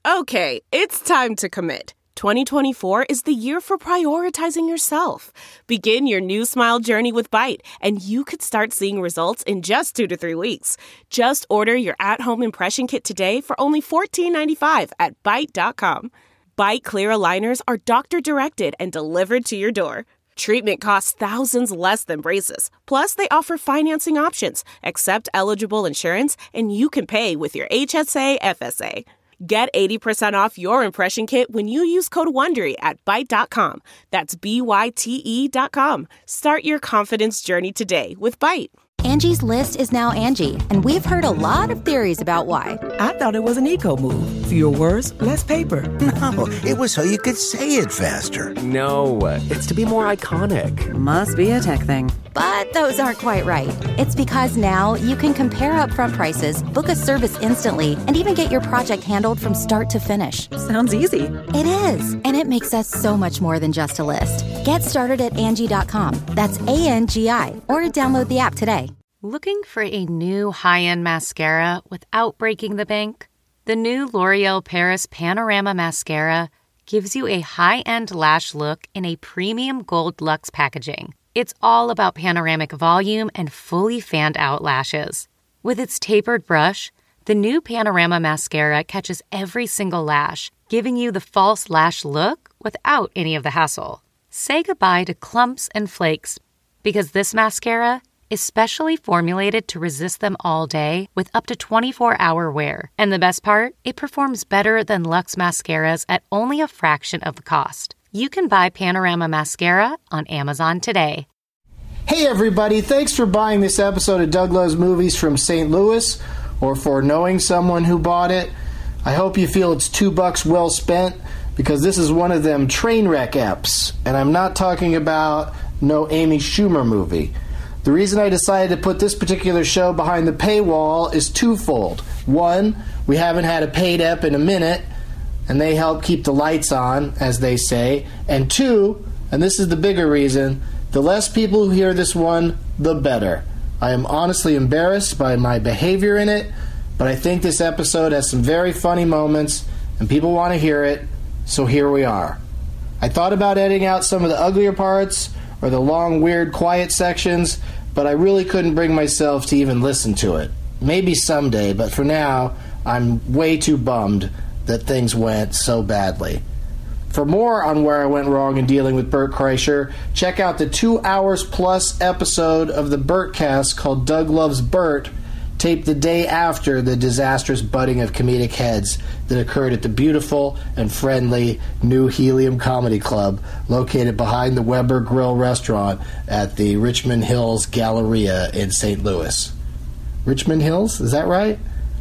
Okay, it's time to commit. 2024 is the year for prioritizing yourself. Begin your new smile journey with Byte, and you could start seeing results in just 2 to 3 weeks. Just order your at-home impression kit today for only $14.95 at Byte.com. Byte Clear aligners are doctor-directed and delivered to your door. Treatment costs thousands less than braces. Plus, they offer financing options, accept eligible insurance, and you can pay with your HSA FSA. Get 80% off your impression kit when you use code WONDERY at Byte.com. That's BYTE.com. Start your confidence journey today with Byte. Angie's List is now Angie, and we've heard a lot of theories about why. I thought it was an eco move. Fewer words, less paper. No, it was so you could say it faster. No, it's to be more iconic. Must be a tech thing. But those aren't quite right. It's because now you can compare upfront prices, book a service instantly, and even get your project handled from start to finish. Sounds easy. It is, and it makes us so much more than just a list. Get started at Angie.com. That's ANGI, or download the app today. Looking for a new high-end mascara without breaking the bank? The new L'Oreal Paris Panorama Mascara gives you a high-end lash look in a premium gold luxe packaging. It's all about panoramic volume and fully fanned-out lashes. With its tapered brush, the new Panorama Mascara catches every single lash, giving you the false lash look without any of the hassle. Say goodbye to clumps and flakes, because this mascara is specially formulated to resist them all day with up to 24-hour wear. And the best part? It performs better than Luxe mascaras at only a fraction of the cost. You can buy Panorama Mascara on Amazon today. Hey everybody, thanks for buying this episode of Doug Loves Movies from St. Louis, or for knowing someone who bought it. I hope you feel it's $2 well spent, because this is one of them train wreck eps, and I'm not talking about no Amy Schumer movie. The reason I decided to put this particular show behind the paywall is twofold. One, we haven't had a paid ep in a minute, and they help keep the lights on, as they say. And two, and this is the bigger reason, the less people who hear this one, the better. I am honestly embarrassed by my behavior in it, but I think this episode has some very funny moments, and people want to hear it, so here we are. I thought about editing out some of the uglier parts, or the long, weird, quiet sections, but I really couldn't bring myself to even listen to it. Maybe someday, but for now, I'm way too bummed that things went so badly. For more on where I went wrong in dealing with Bert Kreischer, check out the 2 hours plus episode of the Bertcast called Doug Loves Bert, taped the day after the disastrous butting of comedic heads that occurred at the beautiful and friendly New Helium Comedy Club located behind the Weber Grill restaurant at the Richmond Hills Galleria in St. Louis. Richmond Hills? Is that right?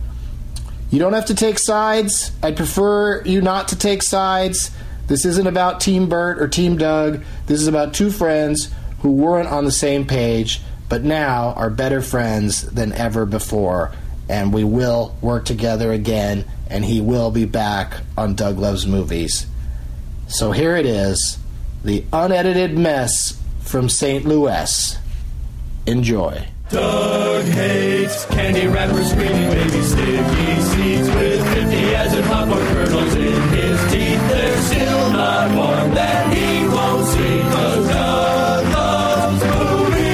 You don't have to take sides. I'd prefer you not to take sides. This isn't about Team Bert or Team Doug. This is about two friends who weren't on the same page, but now are better friends than ever before, and we will work together again, and he will be back on Doug Loves Movies. So here it is, the unedited mess from St. Louis. Enjoy. Doug hates candy wrappers, screaming baby sticky seeds with 50 as in popcorn kernels in his teeth. There's still not one that he won't see, 'cause Doug loves movies.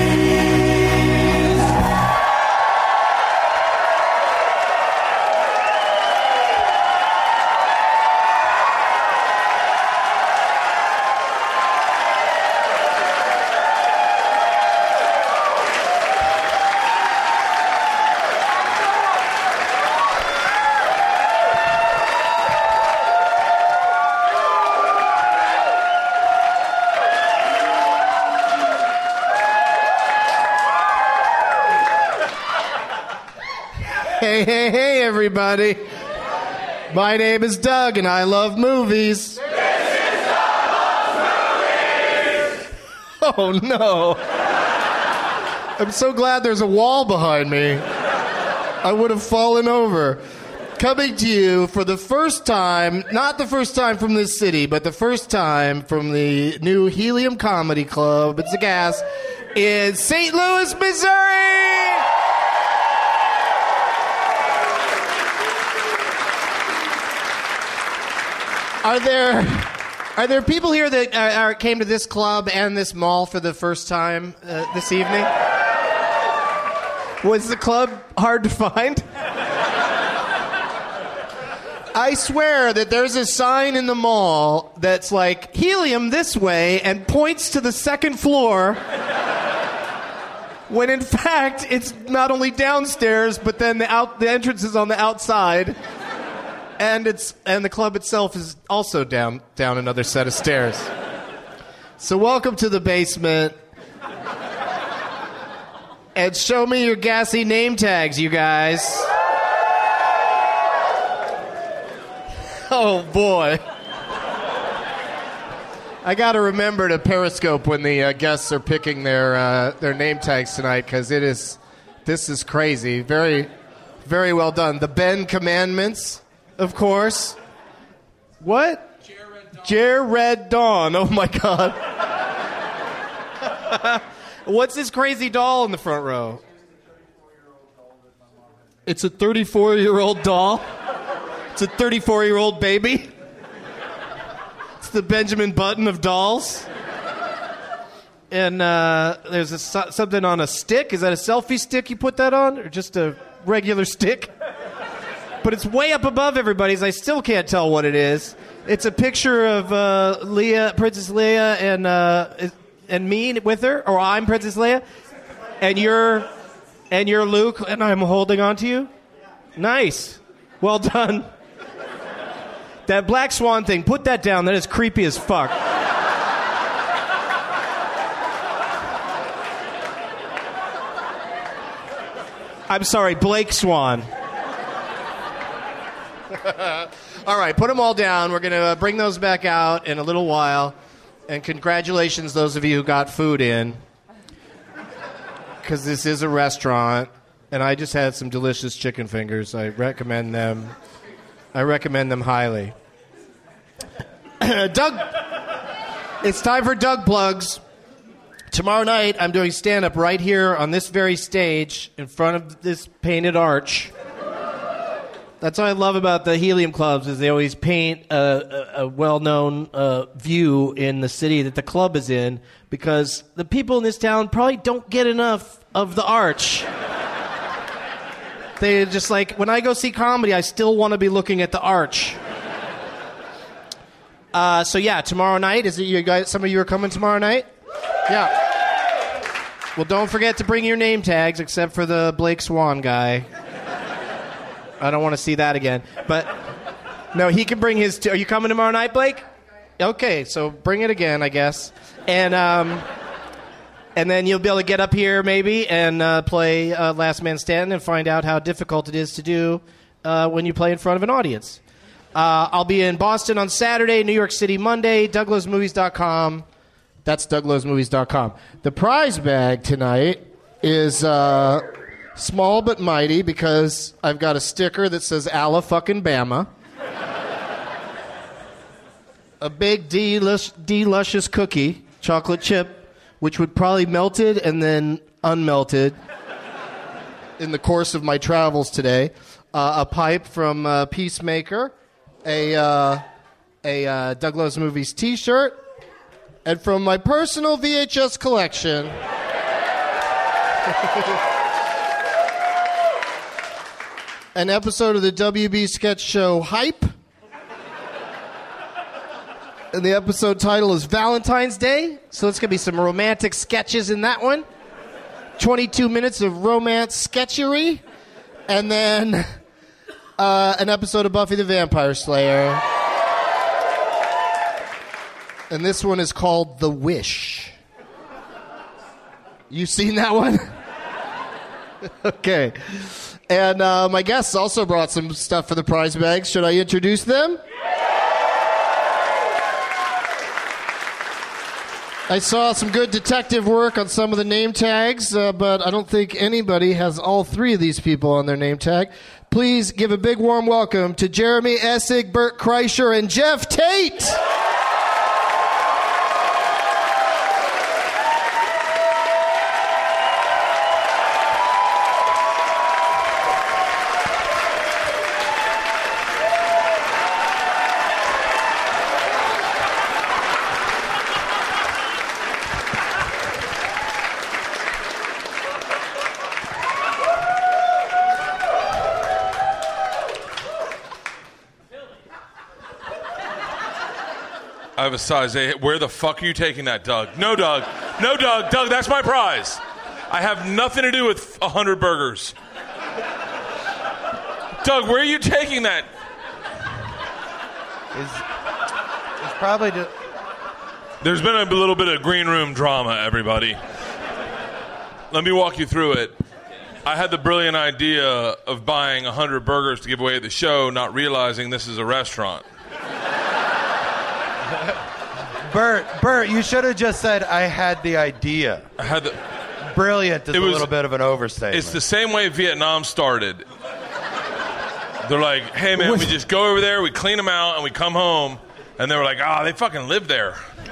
Hey, everybody. My name is Doug, and I love movies. This is Doug Loves Movies! Oh, no. I'm so glad there's a wall behind me. I would have fallen over. Coming to you for the first time, not the first time from this city, but the first time from the New Helium Comedy Club, it's a gas, in St. Louis, Missouri! Are there people here that came to this club and this mall for the first time this evening? Was the club hard to find? I swear that there's a sign in the mall that's like, helium this way, and points to the second floor, when in fact it's not only downstairs, but then the entrance is on the outside, and the club itself is also down another set of stairs. So welcome to the basement. And show me your gassy name tags, you guys. Oh, boy. I got to remember to Periscope when the guests are picking their name tags tonight, because this is crazy. Very, very well done. The Ben Commandments, of course. What? Jared Dawn. Oh, my God. What's this crazy doll in the front row? It's a 34-year-old doll? It's a 34-year-old baby? It's the Benjamin Button of dolls? And there's something on a stick. Is that a selfie stick you put that on? Or just a regular stick? But it's way up above everybody's. I still can't tell what it is. It's a picture of Princess Leia and me with her, or I'm Princess Leia, and you're Luke, and I'm holding on to you? Nice. Well done. That Black Swan thing, put that down. That is creepy as fuck. I'm sorry, Blake Swan. All right, put them all down. We're going to bring those back out in a little while. And congratulations, those of you who got food in. Because this is a restaurant. And I just had some delicious chicken fingers. I recommend them. I recommend them highly. Doug, it's time for Doug Plugs. Tomorrow night, I'm doing stand-up right here on this very stage in front of this painted arch. That's what I love about the Helium Clubs, is they always paint a well-known view in the city that the club is in, because the people in this town probably don't get enough of the arch. They just like, when I go see comedy, I still want to be looking at the arch. So yeah, tomorrow night, is it you guys? Some of you are coming tomorrow night? Yeah. Well, don't forget to bring your name tags, except for the Blake Swan guy. I don't want to see that again. But no, he can bring his. Are you coming tomorrow night, Blake? Okay, so bring it again, I guess. And then you'll be able to get up here maybe and play Last Man Standing and find out how difficult it is to do when you play in front of an audience. I'll be in Boston on Saturday, New York City Monday, DougLove'sMovies.com. That's DougLove'sMovies.com. The prize bag tonight is small but mighty, because I've got a sticker that says Alla fucking Bama. A big D-Luscious cookie, chocolate chip, which would probably melted and then unmelted in the course of my travels today. A pipe from Peacemaker, a Doug Loves Movies t-shirt, and from my personal VHS collection, an episode of the WB sketch show Hype. And the episode title is Valentine's Day, so it's going to be some romantic sketches in that one. 22 minutes of romance sketchery. And then an episode of Buffy the Vampire Slayer. And this one is called The Wish. You seen that one? Okay. And my guests also brought some stuff for the prize bags. Should I introduce them? I saw some good detective work on some of the name tags, but I don't think anybody has all three of these people on their name tag. Please give a big warm welcome to Jeremy Essig, Bert Kreischer, and Jeff Tate. I have a size 8. Where the fuck are you taking that, Doug? No, Doug. No, Doug. Doug, that's my prize. I have nothing to do with 100 burgers. Doug, where are you taking that? It's probably just... There's been a little bit of green room drama, everybody. Let me walk you through it. I had the brilliant idea of buying 100 burgers to give away at the show, not realizing this is a restaurant. Bert, you should have just said, I had the idea. I had the... Brilliant is a little bit of an overstatement. It's the same way Vietnam started. They're like, hey, man, we just go over there, we clean them out, and we come home. And they were like, they fucking live there.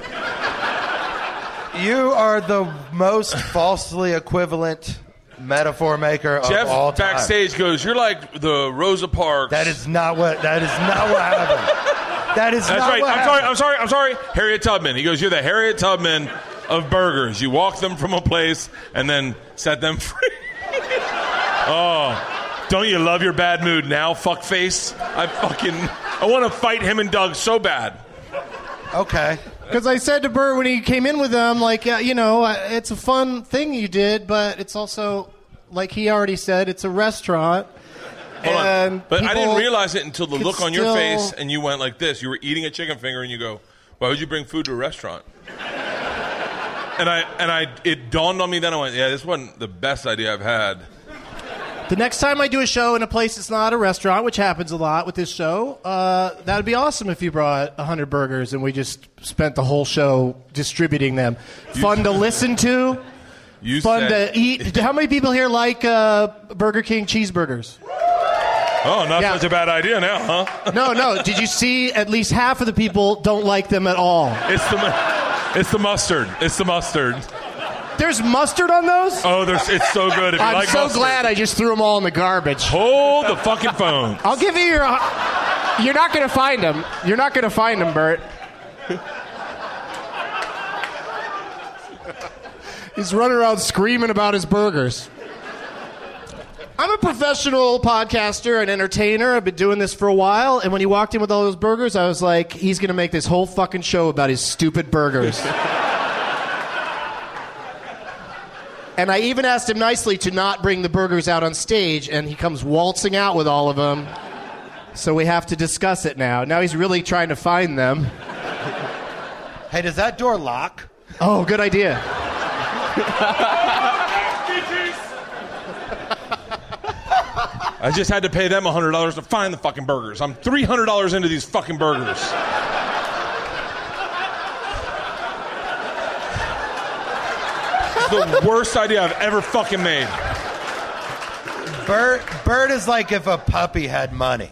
You are the most falsely equivalent metaphor maker of all time. Jeff backstage goes, you're like the Rosa Parks. That is not what happened. That's right. What happened. I'm sorry. Harriet Tubman. He goes, you're the Harriet Tubman of burgers. You walk them from a place and then set them free. Oh, don't you love your bad mood now, fuckface? I want to fight him and Doug so bad. Okay. Because I said to Bert when he came in with them, like, it's a fun thing you did, but it's also, like he already said, it's a restaurant. Hold on. But I didn't realize it until the look on your face, and you went like this. You were eating a chicken finger, and you go, why would you bring food to a restaurant? And it dawned on me then. I went, yeah, this wasn't the best idea I've had. The next time I do a show in a place that's not a restaurant, which happens a lot with this show, that would be awesome if you brought 100 burgers and we just spent the whole show distributing them. Fun to listen to. Fun to eat. How many people here like Burger King cheeseburgers? Oh, not such a bad idea now, huh? No. Did you see at least half of the people don't like them at all? It's the mustard. It's the mustard. There's mustard on those? Oh, it's so good. If you I'm so glad I just threw them all in the garbage. Hold the fucking phone. I'll give you your... You're not going to find them. You're not going to find them, Bert. He's running around screaming about his burgers. I'm a professional podcaster and entertainer. I've been doing this for a while. And when he walked in with all those burgers, I was like, he's going to make this whole fucking show about his stupid burgers. And I even asked him nicely to not bring the burgers out on stage, and he comes waltzing out with all of them. So we have to discuss it now. Now he's really trying to find them. Hey, does that door lock? Oh, good idea. I just had to pay them $100 to find the fucking burgers. I'm $300 into these fucking burgers. The worst idea I've ever fucking made. Bert is like if a puppy had money.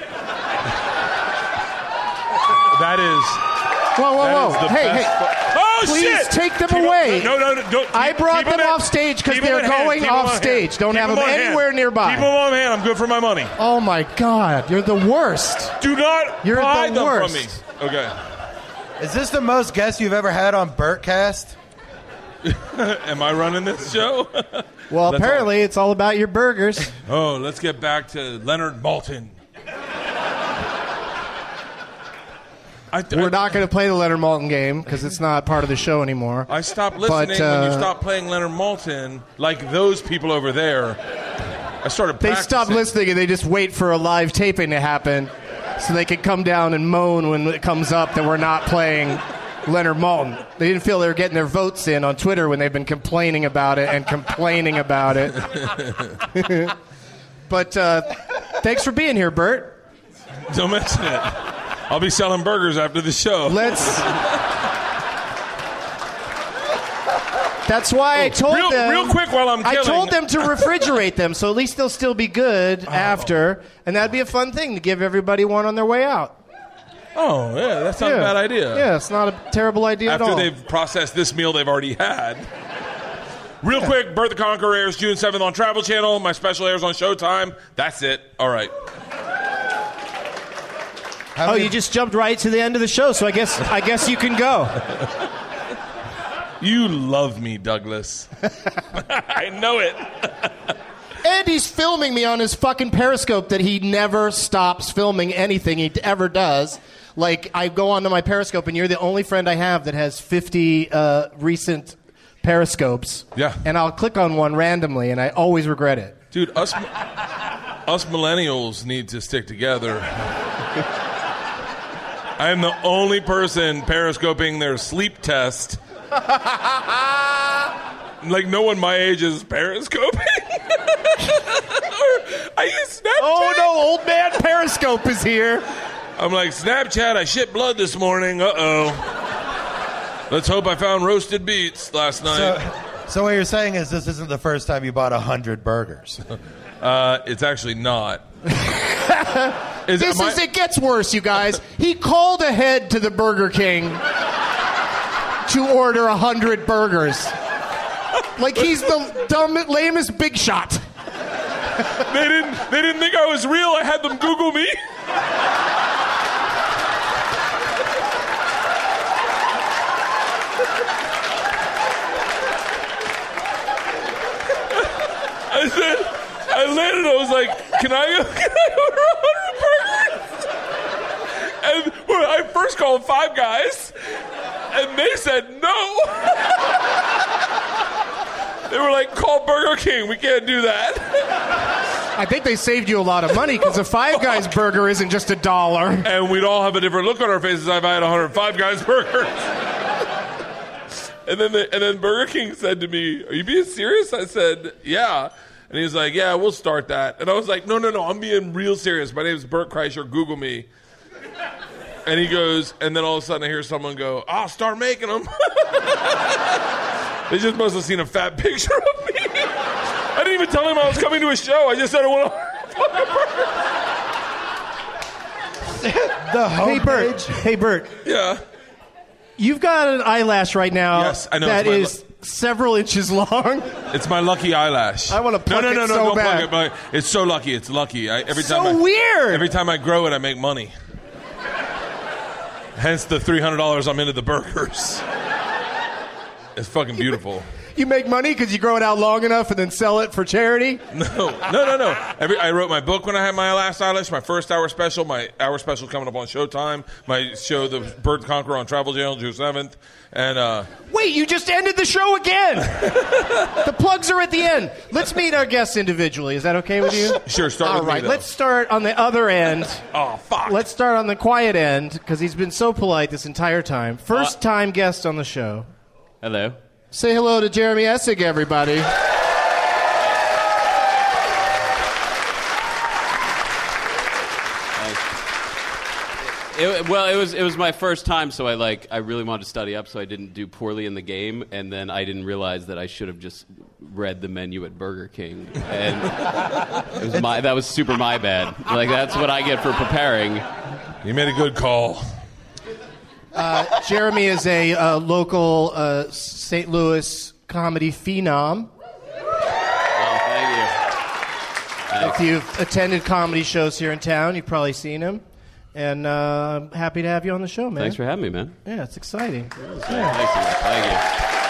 That is... Whoa. Hey. Oh, please shit! Take them away. No. I brought them off stage because they're going off stage. Don't have them anywhere nearby. Keep them on hand. I'm good for my money. Oh, my God. You're the worst. Do not buy them from me. Okay. Is this the most guests you've ever had on Bertcast? Am I running this show? Well, apparently it's all about your burgers. Oh, let's get back to Leonard Maltin. We're not going to play the Leonard Maltin game because it's not part of the show anymore. I stopped listening when you stopped playing Leonard Maltin, like those people over there. I started practicing. They stop listening and they just wait for a live taping to happen so they can come down and moan when it comes up that we're not playing Leonard Maltin. They didn't feel they were getting their votes in on Twitter when they've been complaining about it and complaining about it. But thanks for being here, Bert. Don't mention it. I'll be selling burgers after the show. That's why I told them... Real quick while I'm killing... I told them to refrigerate them, so at least they'll still be good after. And that'd be a fun thing to give everybody one on their way out. Oh, yeah, that's not a bad idea. Yeah, it's not a terrible idea at all. After they've processed this meal they've already had. Real quick, Bert the Conqueror airs June 7th on Travel Channel. My special airs on Showtime. That's it. All right. You just jumped right to the end of the show, so I guess you can go. You love me, Douglas. I know it. And he's filming me on his fucking Periscope that he never stops filming anything he ever does. Like, I go onto my Periscope, and you're the only friend I have that has 50 recent Periscopes. Yeah. And I'll click on one randomly, and I always regret it. Dude, us millennials need to stick together. I am the only person periscoping their sleep test. Like, no one my age is periscoping. I use Snapchat. Oh, no, old man Periscope is here. I'm like, Snapchat, I shit blood this morning. Uh-oh. Let's hope I found roasted beets last night. So what you're saying is this isn't the first time you bought 100 burgers. It's actually not. It gets worse, you guys. He called ahead to the Burger King to order 100 burgers. Like he's the lamest big shot. They didn't think I was real. I had them Google me. I landed, I was like, can I order 100 burgers? And I first called Five Guys, and they said no. They were like, call Burger King, we can't do that. I think they saved you a lot of money, because a Five Guys burger isn't just $1. And we'd all have a different look on our faces if I had 100 Five Guys burgers. And then Burger King said to me, are you being serious? I said, yeah. And he was like, yeah, we'll start that. And I was like, no, I'm being real serious. My name is Bert Kreischer. Google me. And he goes, and then all of a sudden I hear someone go, I'll start making them. They just must have seen a fat picture of me. I didn't even tell him I was coming to a show. I just said I want to The homepage. Hey, Bert. Yeah. You've got an eyelash right now. Yes, I know. That is several inches long. It's my lucky eyelash. I want to pluck it so don't bad. plug it. It's so lucky. It's lucky. Weird. Every time I grow it, I make money. Hence the $300 I'm into the burgers. It's fucking beautiful. You make money because you grow it out long enough and then sell it for charity? No. I wrote my book when I had my last eyelash, my first hour special. My hour special coming up on Showtime. My show, The Bert Conqueror on Travel Channel, June 7th. And wait, you just ended the show again. The plugs are at the end. Let's meet our guests individually. Is that okay with you? Sure, start with me. All right, let's start on the other end. Oh, fuck. Let's start on the quiet end, because he's been so polite this entire time. First time guest on the show. Hello. Say hello to Jeremy Essig, everybody. It was my first time, so I really wanted to study up, so I didn't do poorly in the game, and then I didn't realize that I should have just read the menu at Burger King, and that was super my bad. Like, that's what I get for preparing. You made a good call. Jeremy is a local St. Louis comedy phenom. Oh, thank you. If you've attended comedy shows here in town, you've probably seen him. And I'm happy to have you on the show, man. Thanks for having me, man. Yeah, it's exciting. Yeah. Thank you.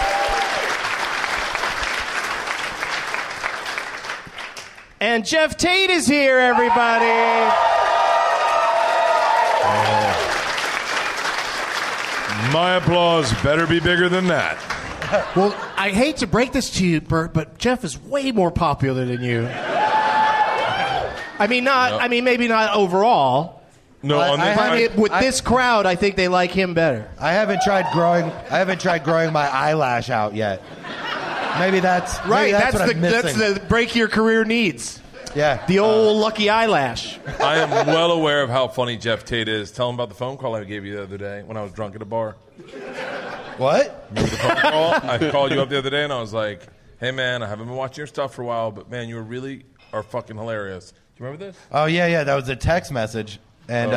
And Jeff Tate is here, everybody. My applause better be bigger than that. Well, I hate to break this to you, Bert, but Jeff is way more popular than you. Maybe not overall. No, with this crowd, I think they like him better. I haven't tried growing my eyelash out yet. Maybe that's right. That's what I'm missing. That's the break your career needs. Yeah, the old lucky eyelash. I am well aware of how funny Jeff Tate is. Tell him about the phone call I gave you the other day when I was drunk at a bar. What? Remember the phone call? I called you up the other day and I was like, "Hey man, I haven't been watching your stuff for a while, but man, you really are fucking hilarious." Do you remember this? Oh yeah. That was a text message. And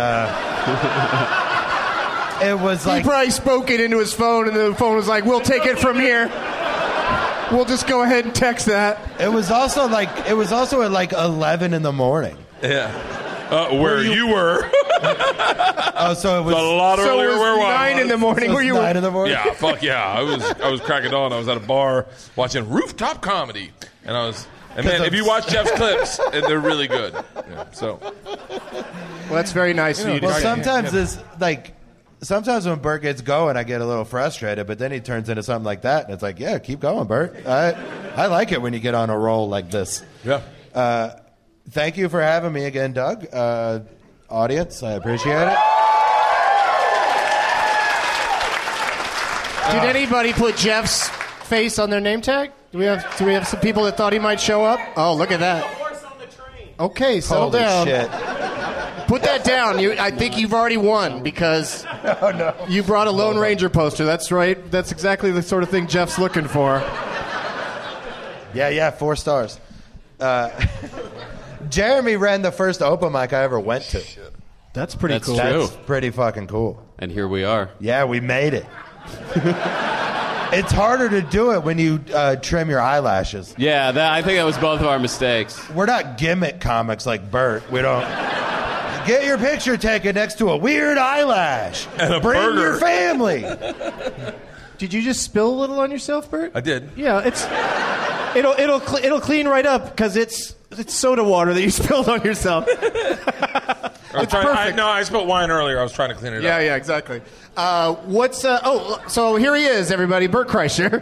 it was like... He probably spoke it into his phone, and the phone was like, we'll take it from here. We'll just go ahead and text that. It was also at like 11 in the morning. Yeah. Where you were. Oh, so it was... a lot earlier where I was. 9 in the morning where you were. 9 in the morning? Yeah, fuck yeah. I was cracking on. I was at a bar watching Rooftop Comedy. And I was And man, if you watch Jeff's clips, they're really good. Yeah, so. Well, that's very nice of you to Well, say. sometimes it's like, sometimes when Bert gets going, I get a little frustrated, but then he turns into something like that, and it's like, yeah, keep going, Bert. I like it when you get on a roll like this. Yeah. Thank you for having me again, Doug. Audience, I appreciate it. Did anybody put Jeff's face on their name tag? Do we have some people that thought he might show up? Oh, look at that. Okay, settle Holy down. shit. Put that down. I think you've already won because you brought a Lone Ranger poster. That's right. That's exactly the sort of thing Jeff's looking for. Yeah, 4 stars. Jeremy ran the first open mic I ever went to. That's pretty cool. True. That's pretty fucking cool. And here we are. Yeah, we made it. It's harder to do it when you trim your eyelashes. Yeah, I think that was both of our mistakes. We're not gimmick comics like Bert. We don't get your picture taken next to a weird eyelash. And a Bring burger. your family. Did you just spill a little on yourself, Bert? I did. Yeah, it'll clean right up because it's soda water that you spilled on yourself. It's perfect. I spilled wine earlier. I was trying to clean it up. Yeah, exactly. So here he is, everybody, Bert Kreischer.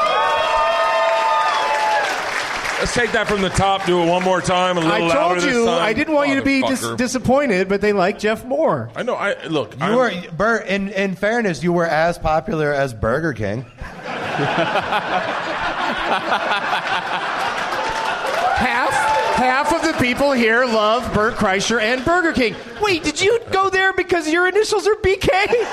Let's take that from the top, do it one more time, a little louder I told this you, time. I didn't want you to be disappointed, but they like Jeff more. I know. Look. You were, Bert. In fairness, you were as popular as Burger King. Half of the people here love Bert Kreischer and Burger King. Wait, did you go there because your initials are BK?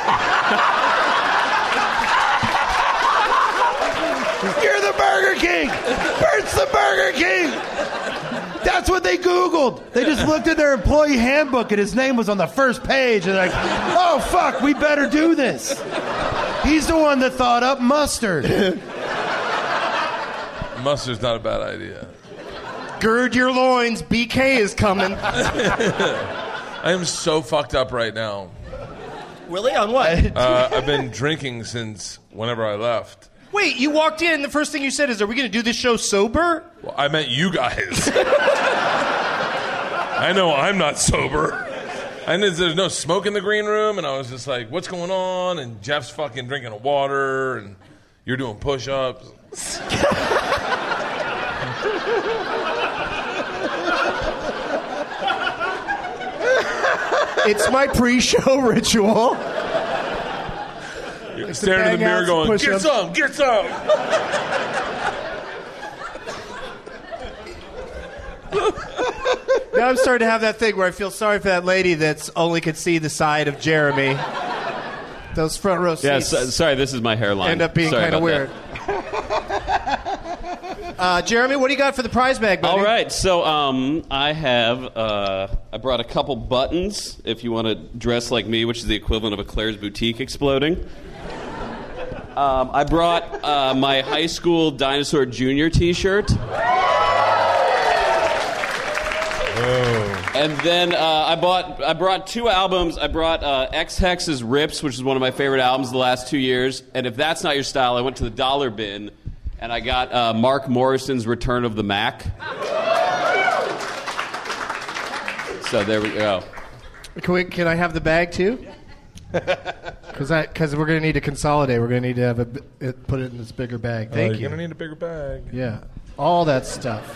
You're the Burger King. Bert's the Burger King. That's what they Googled. They just looked at their employee handbook and his name was on the first page. And they're like, oh, fuck, we better do this. He's the one that thought up mustard. Mustard's not a bad idea. Gird your loins, BK is coming. I am so fucked up right now. Really? On what? I've been drinking since whenever I left. Wait, you walked in, the first thing you said is, are we going to do this show sober? Well, I meant you guys. I know I'm not sober. And there's no smoke in the green room, and I was just like, what's going on? And Jeff's fucking drinking water, and you're doing push-ups. It's my pre-show ritual. You're staring in the mirror going, get some, get some. Now I'm starting to have that thing where I feel sorry for that lady that's only could see the side of Jeremy. Those front row seats. Yeah, sorry, this is my hairline. End up being kind of weird. Jeremy, what do you got for the prize bag, buddy? All right, so I have I brought a couple buttons if you want to dress like me, which is the equivalent of a Claire's Boutique exploding. I brought my high school Dinosaur Jr. T-shirt. And then I brought 2 albums. I brought X-Hex's Rips, which is one of my favorite albums of the last 2 years. And if that's not your style, I went to the dollar bin and I got Mark Morrison's Return of the Mac. So there we go. Can I have the bag too? Because we're going to need to consolidate. We're going to need to have put it in this bigger bag. Thank you. You're going to need a bigger bag. Yeah, all that stuff.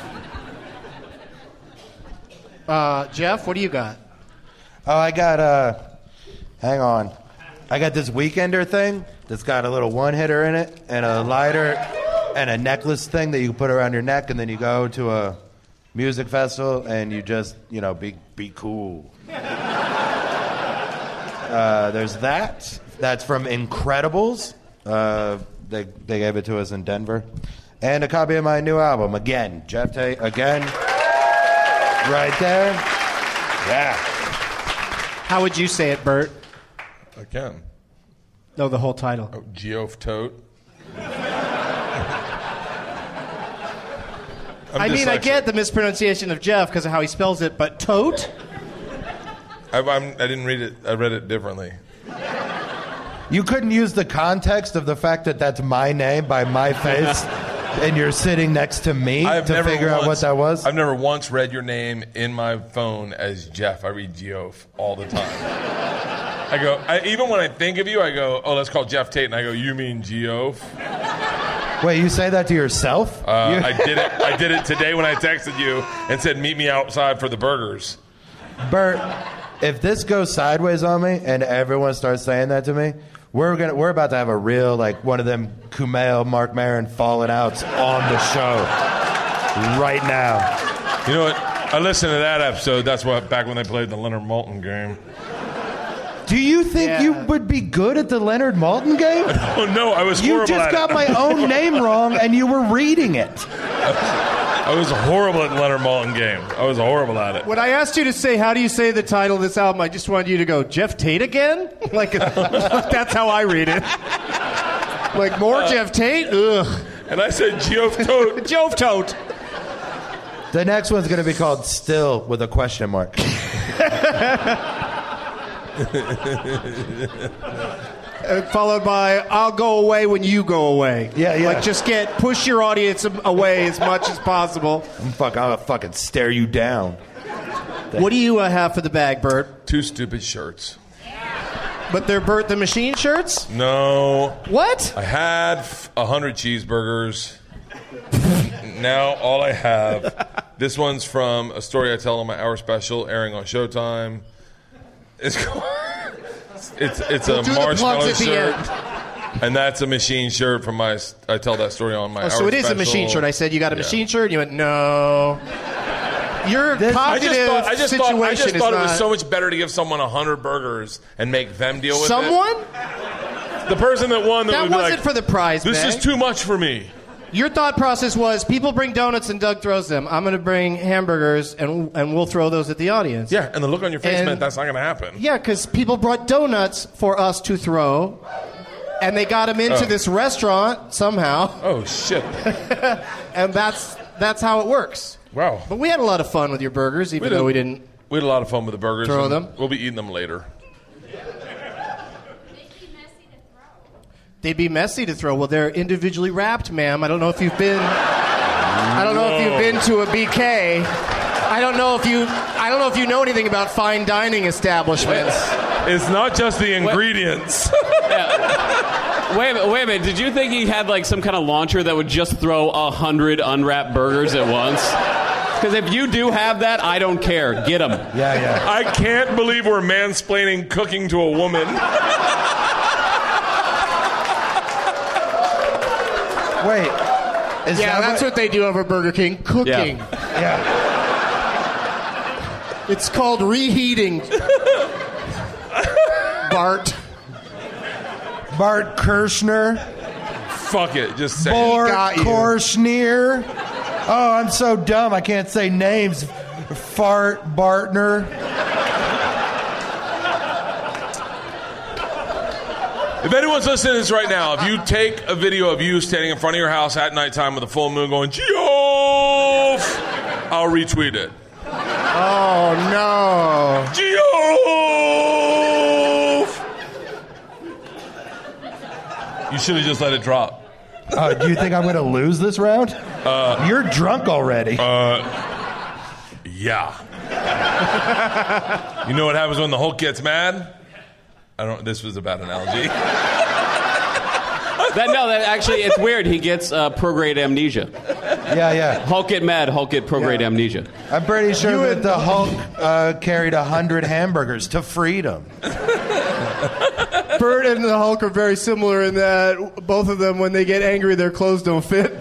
Jeff, what do you got? Oh, I got, hang on. I got this Weekender thing that's got a little one-hitter in it and a lighter and a necklace thing that you can put around your neck, and then you go to a music festival and you just, be cool. There's that. That's from Incredibles. They gave it to us in Denver. And a copy of my new album, again. Jeff Tate, again. Right there. Yeah. How would you say it, Bert? I can. No, the whole title. Oh, Geoff Tote. I get the mispronunciation of Jeff because of how he spells it, but Tote? I didn't read it. I read it differently. You couldn't use the context of the fact that that's my name by my face And you're sitting next to me to figure out what that was? I've never once read your name in my phone as Jeff. I read Geoff all the time. Even when I think of you, I go, oh, let's call Jeff Tate. And I go, you mean Geoff? Wait, you say that to yourself? I did it today when I texted you and said, meet me outside for the burgers. Bert, if this goes sideways on me and everyone starts saying that to me, we're about to have a real, like, one of them Kumail, Marc Maron falling outs on the show right now. You know what? I listened to that episode. That's what back when they played the Leonard Maltin game. Do you think you would be good at the Leonard Maltin game? Oh, no, I was horrible at it. You just got my own name wrong and you were reading it. I was horrible at the Leonard Maltin game. I was horrible at it. When I asked you to say, how do you say the title of this album, I just wanted you to go, Jeff Tate again? Like, that's how I read it. Like, more Jeff Tate? Ugh. And I said, Geoff Tote. Geoff Tote. The next one's going to be called Still with a question mark. Followed by, I'll go away when you go away. Yeah. Like, just push your audience away as much as possible. I'll fucking stare you down. What do you have for the bag, Bert? 2 stupid shirts. But they're Bert the Machine shirts? No. What? I had 100 cheeseburgers. Now all I have, this one's from a story I tell on my hour special airing on Showtime. It's a marshmallow shirt, and that's a machine shirt from I tell that story on my hour so it is special. a machine shirt. I said, you got a machine shirt? And you went, no. Your cognitive I just thought it was so much better to give someone 100 burgers and make them deal with someone? it. The person that won that would wasn't be like, for the prize this bag. is too much for me. Your thought process was, people bring donuts and Doug throws them. I'm going to bring hamburgers and we'll throw those at the audience. Yeah, and the look on your face meant that's not going to happen. Yeah, because people brought donuts for us to throw, and they got them into this restaurant somehow. Oh, shit. And that's how it works. Wow. But we had a lot of fun with your burgers, even though we didn't. We had a lot of fun with the burgers. Throw them. We'll be eating them later. They'd be messy to throw. Well, they're individually wrapped, ma'am. I don't know if you've been to a BK. I don't know if you know anything about fine dining establishments. It's not just the ingredients. Wait a minute. Did you think he had like some kind of launcher that would just throw 100 unwrapped burgers at once? Because if you do have that, I don't care. Get them. Yeah. I can't believe we're mansplaining cooking to a woman. Wait. That's what they do over Burger King. Cooking. Yeah. It's called reheating. Bart Kirshner. Fuck it. Just say Bart Kirshner. Oh, I'm so dumb. I can't say names. Fart Bartner. If anyone's listening to this right now, if you take a video of you standing in front of your house at nighttime with a full moon going, Geoff, I'll retweet it. Oh, no. Geoff! You should have just let it drop. Do you think I'm going to lose this round? You're drunk already. Yeah. You know what happens when the Hulk gets mad? This was a bad analogy. Actually, it's weird. He gets prograde amnesia. Yeah. Hulk get mad, Hulk get prograde amnesia. I'm pretty sure that the Hulk carried 100 hamburgers to freedom. Bert and the Hulk are very similar in that both of them, when they get angry, their clothes don't fit.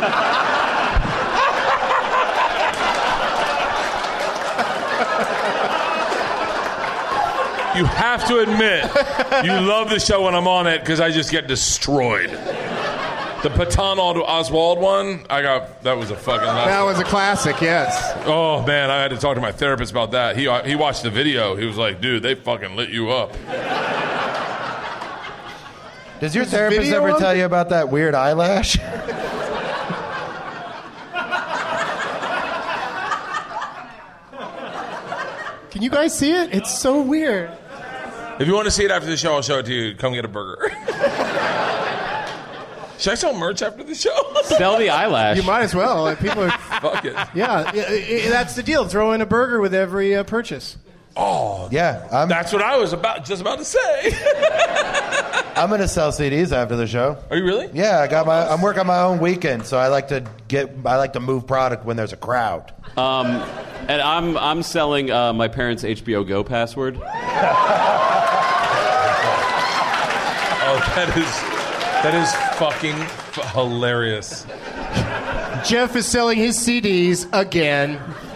You have to admit, you love the show when I'm on it because I just get destroyed. The Patton Oswalt one, that was a fucking... That was a classic, yes. Oh, man, I had to talk to my therapist about that. He watched the video. He was like, dude, they fucking lit you up. Does your therapist ever tell you about that weird eyelash? Can you guys see it? It's so weird. If you want to see it after the show, I'll show it to you. Come get a burger. Should I sell merch after the show? Sell the eyelash. You might as well. Like, people are. Fuck it. Yeah, that's the deal. Throw in a burger with every purchase. Oh, Yeah, that's what I was just about to say. I'm going to sell CDs after the show. Are you really? Yeah, I'm working my own weekend, so I like to move product when there's a crowd. And I'm selling my parents' HBO Go password. Oh, that is fucking hilarious. Jeff is selling his CDs again.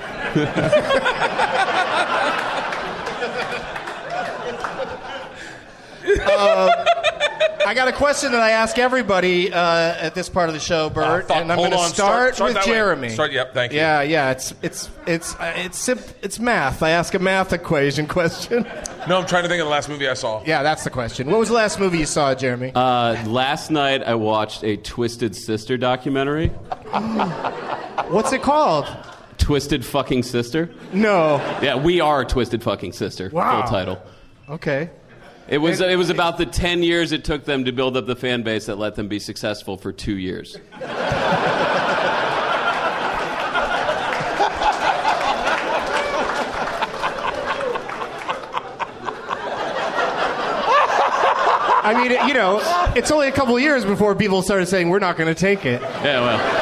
I got a question that I ask everybody at this part of the show, Bert, and I'm going to start with Jeremy. Thank you. Yeah. It's math. I ask a math equation question. No, I'm trying to think of the last movie I saw. Yeah, that's the question. What was the last movie you saw, Jeremy? Last night I watched a Twisted Sister documentary. What's it called? Twisted Fucking Sister? No. Yeah, We Are Twisted Fucking Sister. Wow. Full title. Okay. It was about the 10 years it took them to build up the fan base that let them be successful for 2 years. I mean, it's only a couple of years before people started saying, we're not going to take it. Yeah,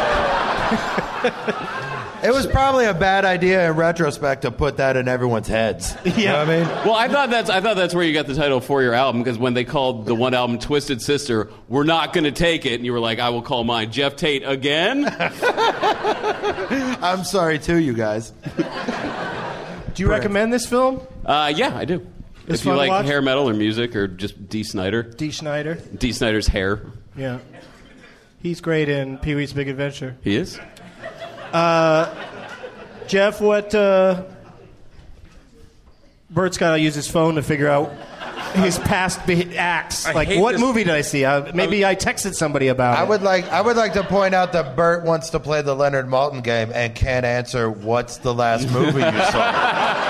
well. It was probably a bad idea in retrospect to put that in everyone's heads. Yeah. You know what I mean? Well, I thought that's where you got the title for your album, because when they called the one album Twisted Sister, we're not going to take it, and you were like, I will call mine Jeff Tate again? I'm sorry too, you guys. Do you recommend this film? Yeah, I do. It's if you fun to like watch? hair metal or music or just Dee Snider. Dee Snider? Dee Snider's hair. Yeah. He's great in Pee-wee's Big Adventure. He is? Jeff, what... Bert's got to use his phone to figure out his past acts. Like, what movie did I see? Maybe I texted somebody about it. I would like to point out that Bert wants to play the Leonard Maltin game and can't answer what's the last movie you saw.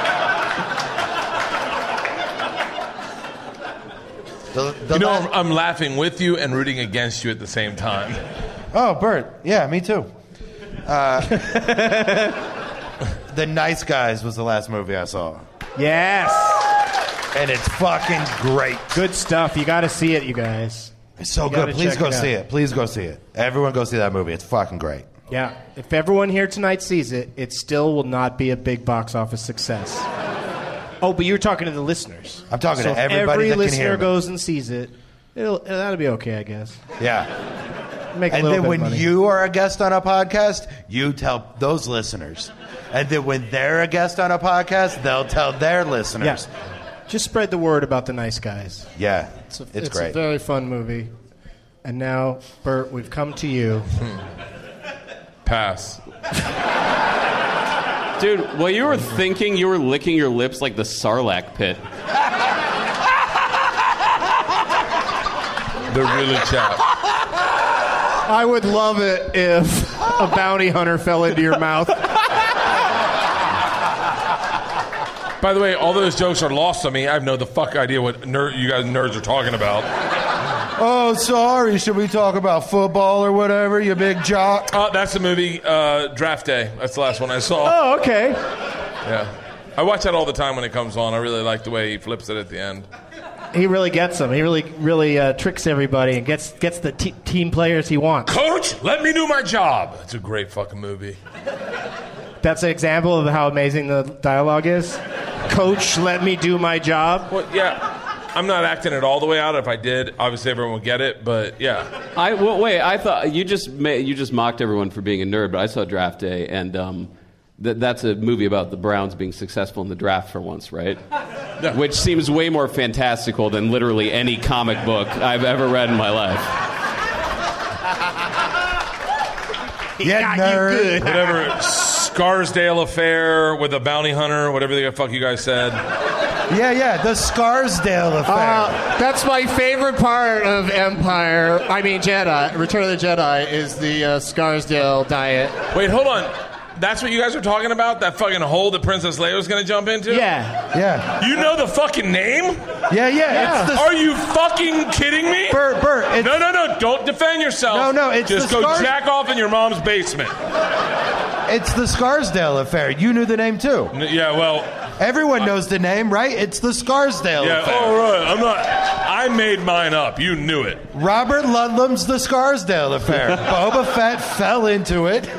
I'm laughing with you and rooting against you at the same time. Oh, Bert. Yeah, me too. The Nice Guys was the last movie I saw. Yes. And it's fucking great. Good stuff. You got to see it, you guys. It's so good. Please go see it. Please go see it. Everyone go see that movie. It's fucking great. Yeah. If everyone here tonight sees it, it still will not be a big box office success. Oh, but you're talking to the listeners. I'm talking to everybody every that can hear listener me. goes and sees it, that'll be okay, I guess. Yeah. Make a and little then bit when of money. you are a guest on a podcast, you tell those listeners. And then when they're a guest on a podcast, they'll tell their listeners. Yeah. Just spread the word about The Nice Guys. Yeah. It's great. It's a very fun movie. And now, Bert, we've come to you. Pass. Dude, while you were thinking, you were licking your lips like the Sarlacc pit. The really chap. I would love it if a bounty hunter fell into your mouth. By the way, all those jokes are lost on me. I have no the fuck idea what you guys nerds are talking about. Oh, sorry. Should we talk about football or whatever, you big jock? That's the movie Draft Day. That's the last one I saw. Oh, okay. Yeah. I watch that all the time when it comes on. I really like the way he flips it at the end. He really gets them. He really tricks everybody and gets the team players he wants. Coach, let me do my job. It's a great fucking movie. That's an example of how amazing the dialogue is. Coach, let me do my job. Well, yeah. I'm not acting it all the way out. If I did, obviously everyone would get it. But yeah. I thought you just mocked everyone for being a nerd, but I saw Draft Day, and that's a movie about the Browns being successful in the draft for once, right? Yeah. Which seems way more fantastical than literally any comic book I've ever read in my life. Yeah, nerd. Whatever. Scarsdale affair with a bounty hunter, whatever the fuck you guys said. Yeah, the Scarsdale affair. That's my favorite part of Empire. I mean, Jedi. Return of the Jedi is the Scarsdale diet. Wait, hold on. That's what you guys are talking about? That fucking hole that Princess Leia was going to jump into? Yeah. You know the fucking name? Yeah. Are you fucking kidding me? Bert. No. Don't defend yourself. No. It's just go jack off in your mom's basement. It's the Scarsdale affair. You knew the name too. Yeah, well. Everyone knows the name, right? It's the Scarsdale affair. Yeah, all right. I made mine up. You knew it. Robert Ludlum's The Scarsdale Affair. Boba Fett fell into it.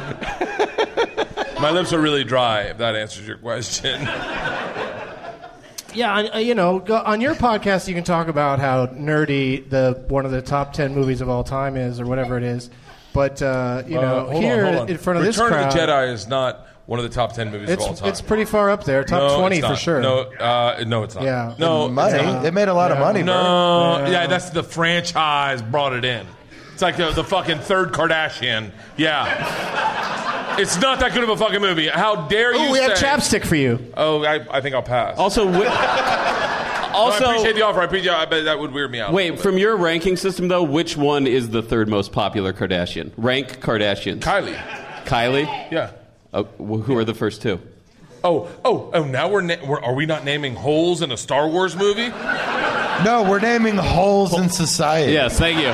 My lips are really dry, if that answers your question. Yeah, on your podcast you can talk about how nerdy one of the top 10 movies of all time is, or whatever it is. But hold here on. in front of this crowd, Return of the Jedi is not one of the top 10 movies of all time. It's pretty far up there, top 20 for sure. No, it's not. Yeah, no, it made a lot of money. No, yeah, that's the franchise brought it in. It's like the fucking third Kardashian. Yeah. It's not that good of a fucking movie. How dare you say... we have chapstick for you. Oh, I think I'll pass. Also, I appreciate the offer. I bet that would weird me out. Wait, from your ranking system, though, which one is the third most popular Kardashian? Rank Kardashians. Kylie? Yeah. Oh, who are the first two? Oh! Now are we not naming holes in a Star Wars movie? No, we're naming holes in society. Yes, thank you.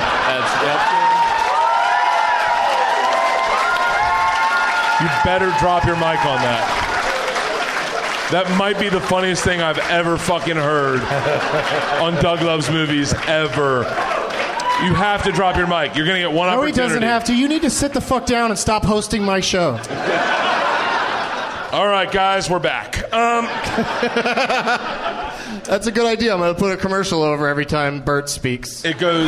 You better drop your mic on that. That might be the funniest thing I've ever fucking heard on Doug Loves Movies ever. You have to drop your mic. You're going to get one opportunity. No, he doesn't have to. You need to sit the fuck down and stop hosting my show. All right, guys, we're back. That's a good idea. I'm going to put a commercial over every time Bert speaks. It goes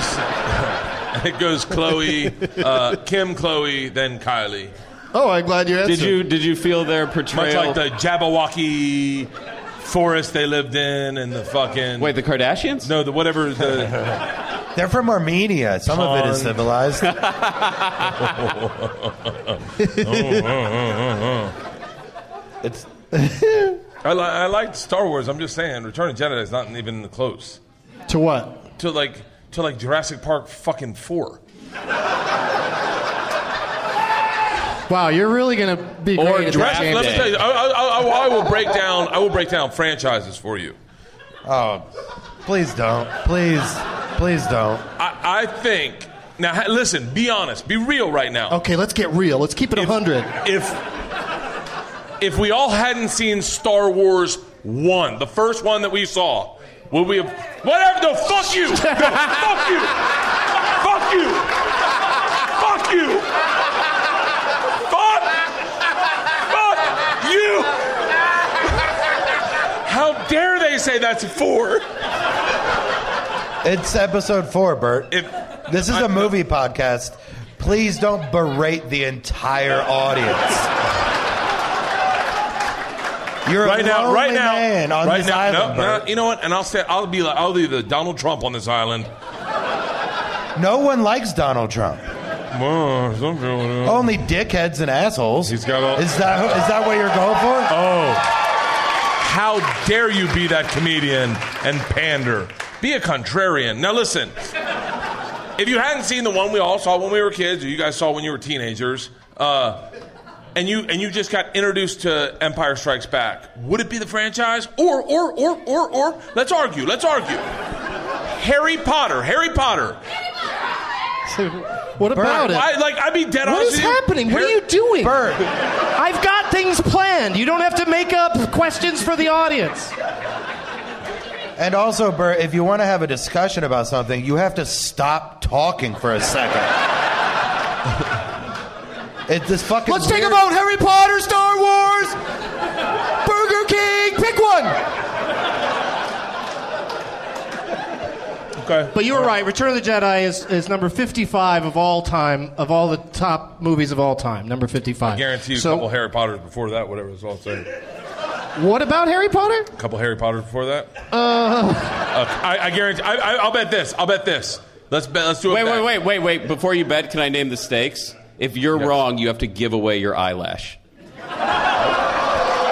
Chloe, Kim, Chloe, then Kylie. Oh, I'm glad you answered. Did you feel their portrayal? Much like the Jabberwocky forest they lived in and the fucking... Wait, the Kardashians? No, whatever the... They're from Armenia. Some of it is civilized. It's... I liked Star Wars. I'm just saying, Return of the Jedi is not even close. To what? To like Jurassic Park fucking 4. Wow, you're really gonna be great at that game. Let me tell you, I will break down. I will break down franchises for you. Oh, please don't. Please don't. I think now. Listen, be honest, be real right now. Okay, let's get real. Let's keep it 100. If we all hadn't seen Star Wars 1, the first one that we saw, would we have? Whatever. No, fuck you. No, fuck you. Fuck you. Fuck you. You! How dare they say that's 4? It's episode 4, Bert. This is a movie podcast. Please don't berate the entire audience. You're a lonely man on this island, Bert. No, you know what? And I'll be the Donald Trump on this island. No one likes Donald Trump. Only dickheads and assholes. He's got all... Is that what you're going for? Oh. How dare you be that comedian and pander? Be a contrarian. Now listen, if you hadn't seen the one we all saw when we were kids, or you guys saw when you were teenagers, and you just got introduced to Empire Strikes Back, would it be the franchise? Or let's argue. Harry Potter. What about it? I'd be dead honest. What is happening? What are you doing? Bert. I've got things planned. You don't have to make up questions for the audience. And also, Bert, if you want to have a discussion about something, you have to stop talking for a second. Let's take a vote. Harry Potter, Star Wars, Burger King. Pick one. Okay. But you were right. Return of the Jedi is number 55 of all time, of all the top movies of all time. Number 55. I guarantee you a couple Harry Potters before that, whatever it's all saying. What about Harry Potter? A couple Harry Potters before that? I guarantee. I'll bet this. Let's do it. Wait. Before you bet, can I name the stakes? If you're wrong, you have to give away your eyelash.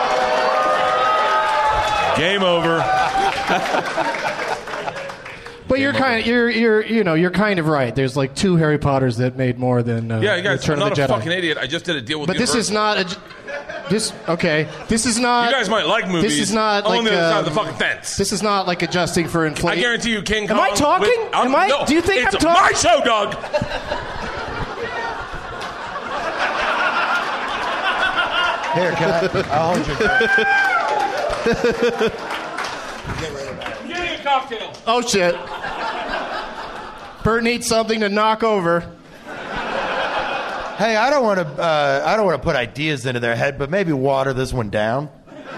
Game over. But you're you're kind of right. There's like 2 Harry Potters that made more than yeah, you guys. Return I'm of not the a Jedi. fucking idiot. I just did a deal with. But this is not this is not. You guys might like movies. This is not I'm like on the other side of the fucking fence. This is not like adjusting for inflation. I guarantee you, King Am Kong. I talking? No, Do you think it's I'm talking? my show, dog. Here, I'll hold your. I'm getting a cocktail. Oh shit! Bert needs something to knock over. Hey, I don't want to put ideas into their head, but maybe water this one down.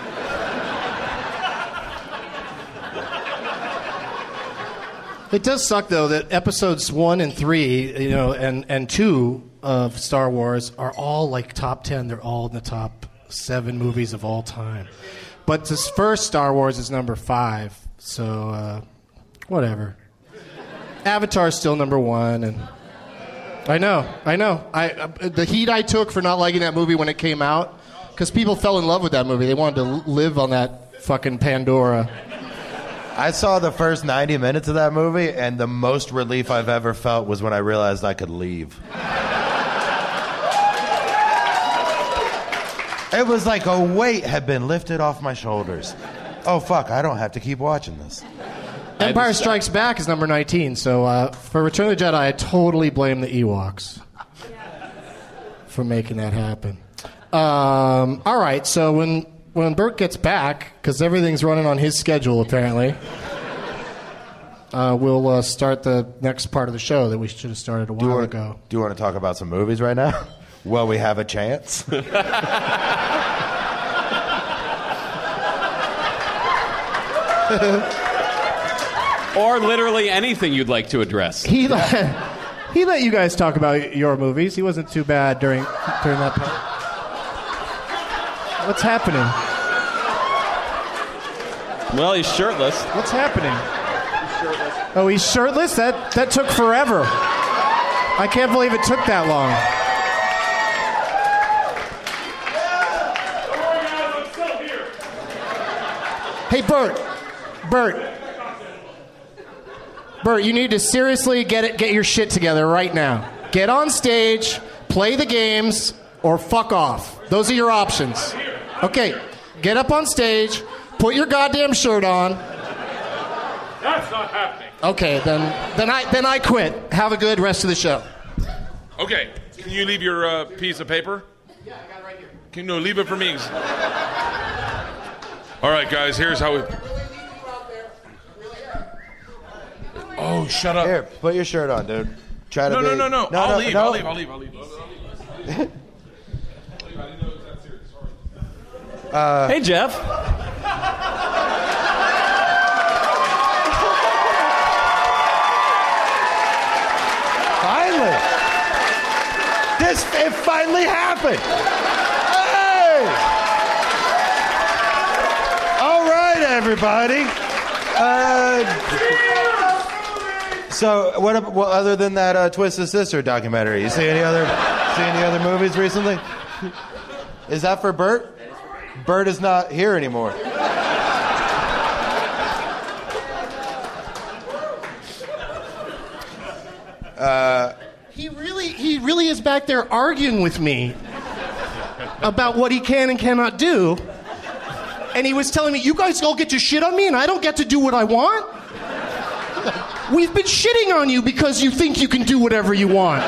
It does suck though that episodes 1 and 3, and 2 of Star Wars are all like top 10. They're all in the top 7 movies of all time. But this first Star Wars is number 5, so whatever. Avatar's still number 1, and I know. The heat I took for not liking that movie when it came out, because people fell in love with that movie. They wanted to live on that fucking Pandora. I saw the first 90 minutes of that movie, and the most relief I've ever felt was when I realized I could leave. It was like a weight had been lifted off my shoulders. Oh, fuck, I don't have to keep watching this. Empire Strikes Back is number 19, so for Return of the Jedi, I totally blame the Ewoks for making that happen. All right, so when Bert gets back, because everything's running on his schedule apparently, we'll start the next part of the show that we should have started a while ago. Do you want to talk about some movies right now? Well, we have a chance. Or literally anything you'd like to address. He let you guys talk about your movies. He wasn't too bad during that part. What's happening? Well, he's shirtless. What's happening? Oh, he's shirtless? That took forever. I can't believe it took that long. Hey, Bert, you need to seriously get your shit together right now. Get on stage, play the games, or fuck off. Those are your options. Okay, get up on stage, put your goddamn shirt on. That's not happening. Okay, then I quit. Have a good rest of the show. Okay, can you leave your piece of paper? Yeah, I got it right here. Leave it for me. All right, guys, here's how we... Oh, shut up. Here, put your shirt on, dude. Try to No. I'll leave. No. I'll leave. Hey, Jeff. Finally. It finally happened. Hey! All right, everybody. So, what other than that Twisted Sister documentary? You see any other movies recently? Is that for Bert? Bert is not here anymore. He really is back there arguing with me about what he can and cannot do. And he was telling me, you guys all get to shit on me and I don't get to do what I want? We've been shitting on you because you think you can do whatever you want.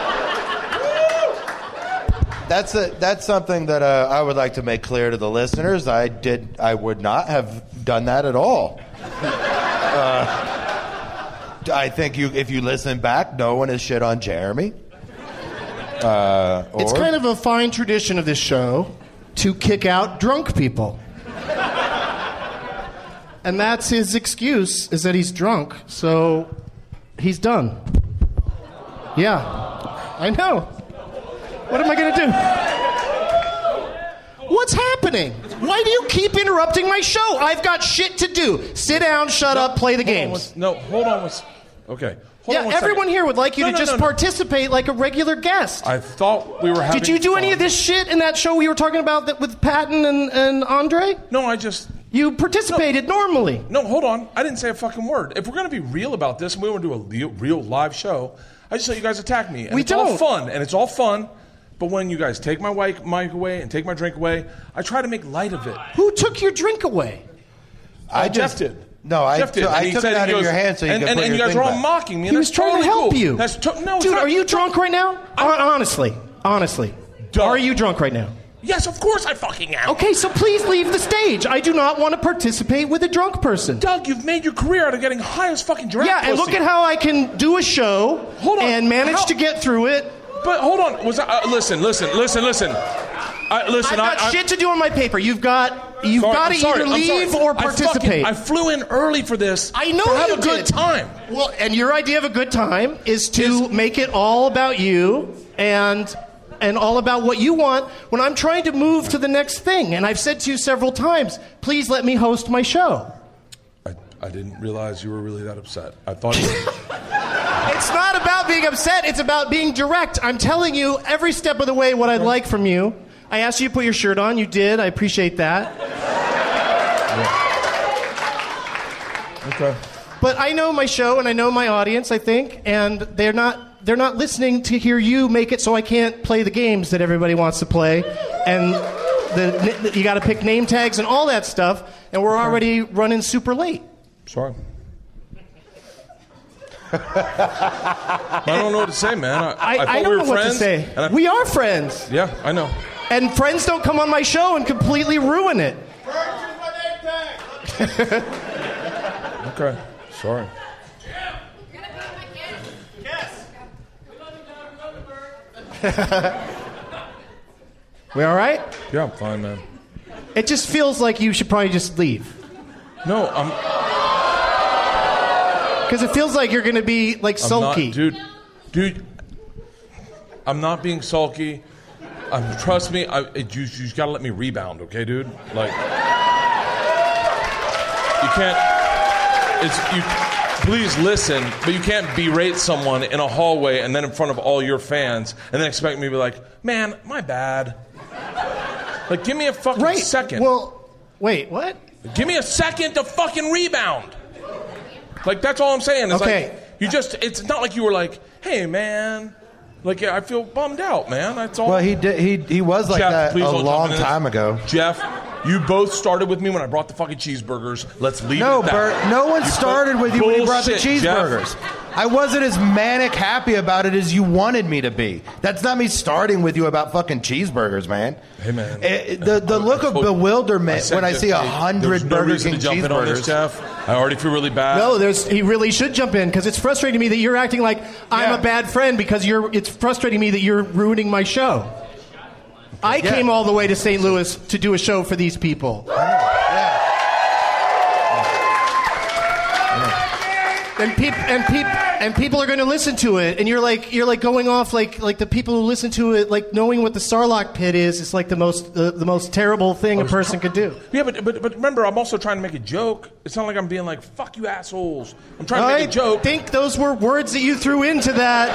That's something that I would like to make clear to the listeners. I would not have done that at all. I think if you listen back, no one has shit on Jeremy. It's kind of a fine tradition of this show to kick out drunk people. And that's his excuse, is that he's drunk, so he's done. Yeah, I know. What am I going to do? What's happening? Why do you keep interrupting my show? I've got shit to do. Sit down, shut up, play the games. Hold on. Okay. Hold on one everyone second. here would like you to just participate like a regular guest. I thought we were having Did you do fun. any of this shit in that show we were talking about with Patton and Andre? No, I just... You participated normally. No, hold on. I didn't say a fucking word. If we're going to be real about this and we want to do a real live show, I just let you guys attack me. And it's all fun. But when you guys take my mic away and take my drink away, I try to make light of it. Who took your drink away? Jeff did. No, I took it out of your hand so you could put your and you guys thing are all back. mocking me. He was trying to help you. Dude, are you drunk right now? Honestly. Are you drunk right now? Yes, of course I fucking am. Okay, so please leave the stage. I do not want to participate with a drunk person. Doug, you've made your career out of getting high as fucking drunk. Yeah, and look at how I can do a show and manage to get through it. But hold on. Listen. I've got shit to do on my paper. You've got to either leave or participate. I flew in early for this. I know to have you a good time. Well, and your idea of a good time is to make it all about you and all about what you want when I'm trying to move to the next thing. And I've said to you several times, please let me host my show. I didn't realize you were really that upset. I thought you were. It's not about being upset. It's about being direct. I'm telling you every step of the way what I'd like from you. I asked you to put your shirt on. You did. I appreciate that. Yeah. Okay. But I know my show and I know my audience, I think, and they're not listening to hear you make it so I can't play the games that everybody wants to play. And you got to pick name tags and all that stuff, and we're already running super late. Sorry. I don't know what to say, man. I don't know what to say. We are friends. Yeah, I know. And friends don't come on my show and completely ruin it. Okay, sorry. We all right? Yeah, I'm fine, man. It just feels like you should probably just leave. No, I'm... Because it feels like you're going to be, like, sulky. Dude, I'm not being sulky. Trust me, you just got to let me rebound, okay, dude? Like, you can't... Please listen, but you can't berate someone in a hallway and then in front of all your fans and then expect me to be like, man, my bad. Like, give me a fucking second. Well, wait, what? Give me a second to fucking rebound. Like, that's all I'm saying. It's okay. Like, it's not like you were like, hey, man. Like, yeah, I feel bummed out, man. That's all. Well, he was like Jeff, that a long time ago. Jeff, you both started with me when I brought the fucking cheeseburgers. Let's leave it No, at that. Bert, no one started with you when you brought the cheeseburgers. Jeff. I wasn't as manic happy about it as you wanted me to be. That's not me starting with you about fucking cheeseburgers, man. Hey, man. The look of bewilderment when I see 100 Burger King cheeseburgers. Jeff. I already feel really bad. No, he really should jump in because it's frustrating me that you're acting like I'm a bad friend because it's frustrating me that you're ruining my show. I came all the way to St. Louis to do a show for these people. And people are going to listen to it, and you're like going off like the people who listen to it, like knowing what the Sarlacc pit is. It's like the most terrible thing a person could do. Yeah, but remember, I'm also trying to make a joke. It's not like I'm being like, "Fuck you, assholes." I'm trying to make a joke. I think those were words that you threw into that.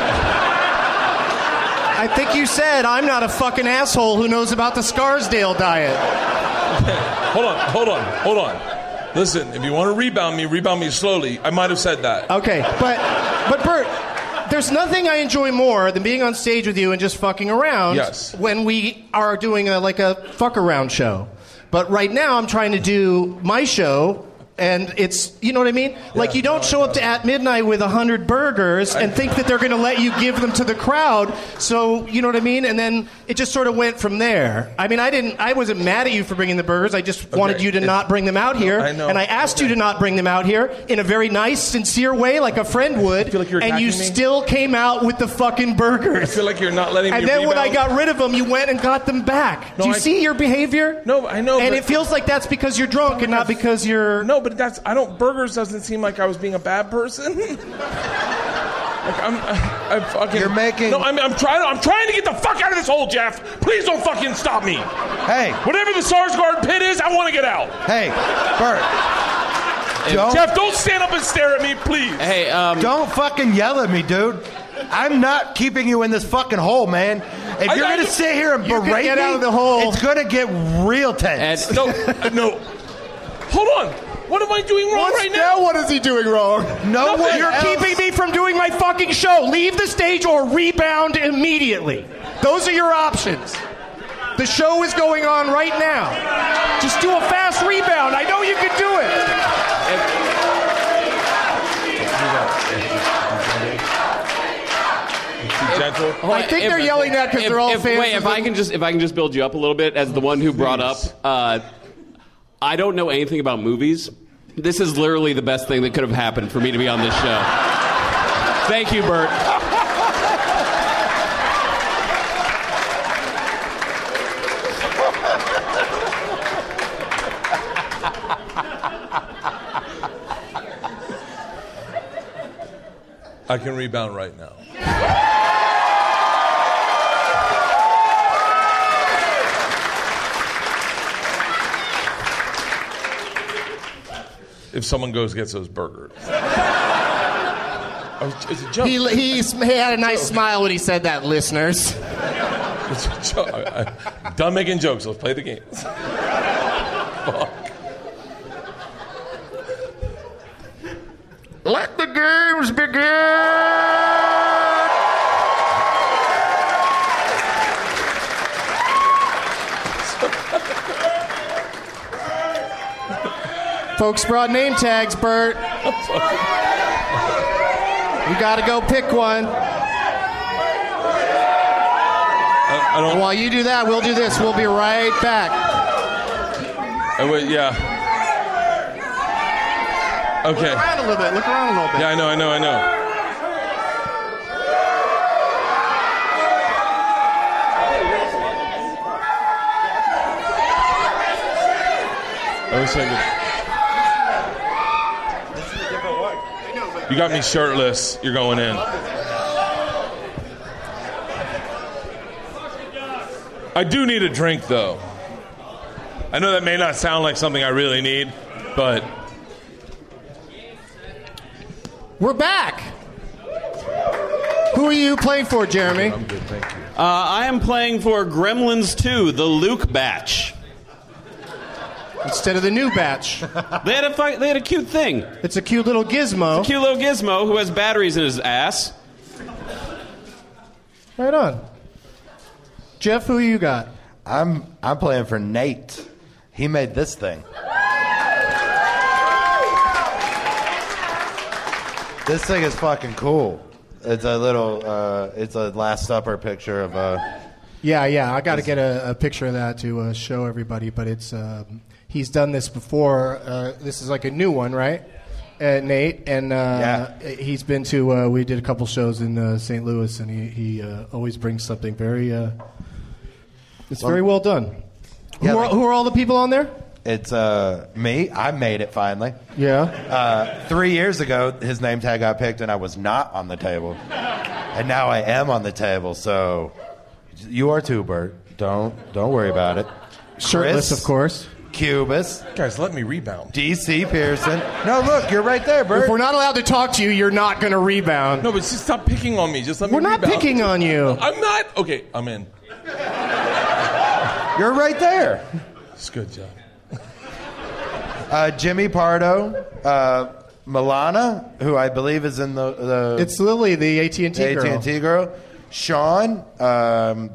I think you said, "I'm not a fucking asshole who knows about the Scarsdale diet." Hold on. Listen, if you want to rebound me slowly. I might have said that. Okay, but Bert, there's nothing I enjoy more than being on stage with you and just fucking around. Yes. When we are doing a fuck around show. But right now I'm trying to do my show. And it's, you know what I mean? Like, you don't show up to At Midnight with 100 burgers and think that they're going to let you give them to the crowd. So, you know what I mean? And then it just sort of went from there. I mean, I wasn't mad at you for bringing the burgers. I just wanted you to not bring them out here. I know. And I asked you to not bring them out here in a very nice, sincere way, like a friend would. I feel like you're and you attacking me. Still came out with the fucking burgers. I feel like you're not letting me And then rebound. when I got rid of them, you went and got them back. Do you see your behavior? No, I know. And but it feels like that's because you're drunk and not because you're... No, but burgers doesn't seem like I was being a bad person. Like I'm fucking. You're making. No, I'm trying to get the fuck out of this hole, Jeff. Please don't fucking stop me. Hey, whatever the Sarsgaard pit is, I want to get out. Hey, Bert. Jeff, don't stand up and stare at me, please. Hey, don't fucking yell at me, dude. I'm not keeping you in this fucking hole, man. If you're gonna sit here and berate me, out of the hole. It's gonna get real tense. No. Hold on. What am I doing wrong right now? What is he doing wrong? No Nothing. one You're else. keeping me from doing my fucking show. Leave the stage or rebound immediately. Those are your options. The show is going on right now. Just do a fast rebound. I know you can do it. Gentle. I think they're yelling that because they're all fans. Wait, if I can just build you up a little bit as the one who brought up. I don't know anything about movies. This is literally the best thing that could have happened for me to be on this show. Thank you, Bert. I can rebound right now. If someone gets those burgers. It's a joke. He had a nice smile when he said that, listeners. It's a joke. I'm done making jokes. Let's play the game. Fuck. Let the games begin! Folks brought name tags, Bert. You gotta go pick one. I don't. While you do that, we'll do this. We'll be right back. Wait, yeah. Okay. Look around a little bit. Look around a little bit. Yeah, I know. I was thinking. You got me shirtless. You're going in. I do need a drink, though. I know that may not sound like something I really need, but... We're back. Who are you playing for, Jeremy? I'm good, thank you. I am playing for Gremlins 2, the Luke batch. Instead of the new batch. They had a cute thing. It's a cute little gizmo. It's a cute little gizmo who has batteries in his ass. Right on. Jeff, who you got? I'm playing for Nate. He made this thing. This thing is fucking cool. It's a little, it's a Last Supper picture of a... Yeah, I got to get a picture of that to show everybody, but it's, he's done this before. This is like a new one, right? Nate, and he's been to, we did a couple shows in St. Louis, and he always brings something very, it's very well done. Yeah, who are all the people on there? It's me. I made it finally. Yeah. 3 years ago, his name tag got picked, and I was not on the table. And now I am on the table, so you are too, Bert. Don't worry about it. Shirtless, Chris, of course. Cubis. Guys, let me rebound. DC Pearson. No, look, you're right there, Bert. If we're not allowed to talk to you, you're not going to rebound. No, but just stop picking on me. Just let me We're not rebound. picking on you. I'm not. Okay, I'm in. You're right there. It's good job. Jimmy Pardo, Milana, who I believe is in the It's Lily, the AT&T girl. AT&T girl. Sean, Sean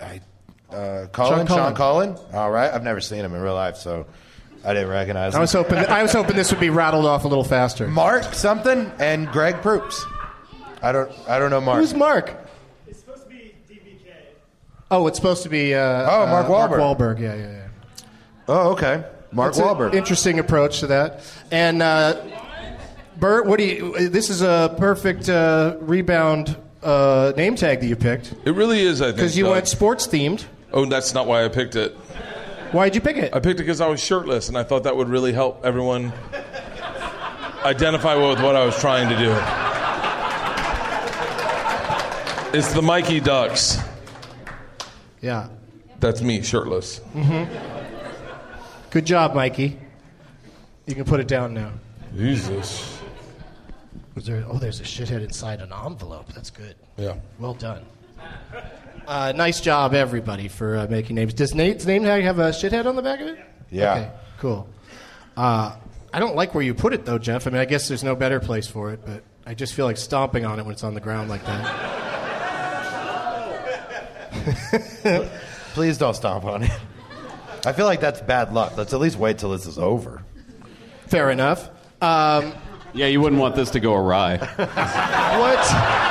Cullen. All right, I've never seen him in real life, so I didn't recognize him. I was hoping this would be rattled off a little faster. Mark something and Greg Proops. I don't know Mark. Who's Mark? It's supposed to be DBK. Oh, it's supposed to be Mark Wahlberg. Mark Wahlberg, yeah. Oh, okay. Mark That's Wahlberg. An interesting approach to that. And Bert, this is a perfect rebound name tag that you picked. It really is, I think. Because you went sports themed. Oh, that's not why I picked it. Why'd you pick it? I picked it because I was shirtless, and I thought that would really help everyone identify with what I was trying to do. It's the Mikey Ducks. Yeah. That's me, shirtless. Mm-hmm. Good job, Mikey. You can put it down now. Jesus. There's a shithead inside an envelope. That's good. Yeah. Well done. Nice job, everybody, for making names. Does Nate's name tag have a shithead on the back of it? Yeah. Okay, cool. I don't like where you put it, though, Jeff. I mean, I guess there's no better place for it, but I just feel like stomping on it when it's on the ground like that. Please don't stomp on it. I feel like that's bad luck. Let's at least wait till this is over. Fair enough. Yeah, you wouldn't want this to go awry. What?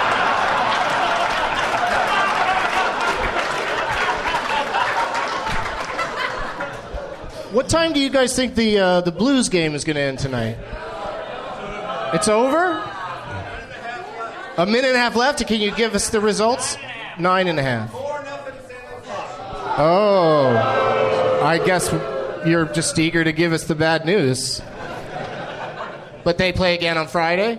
What time do you guys think the Blues game is going to end tonight? It's over? A minute and a half left. Can you give us the results? 9.5. Oh, I guess you're just eager to give us the bad news. But they play again on Friday?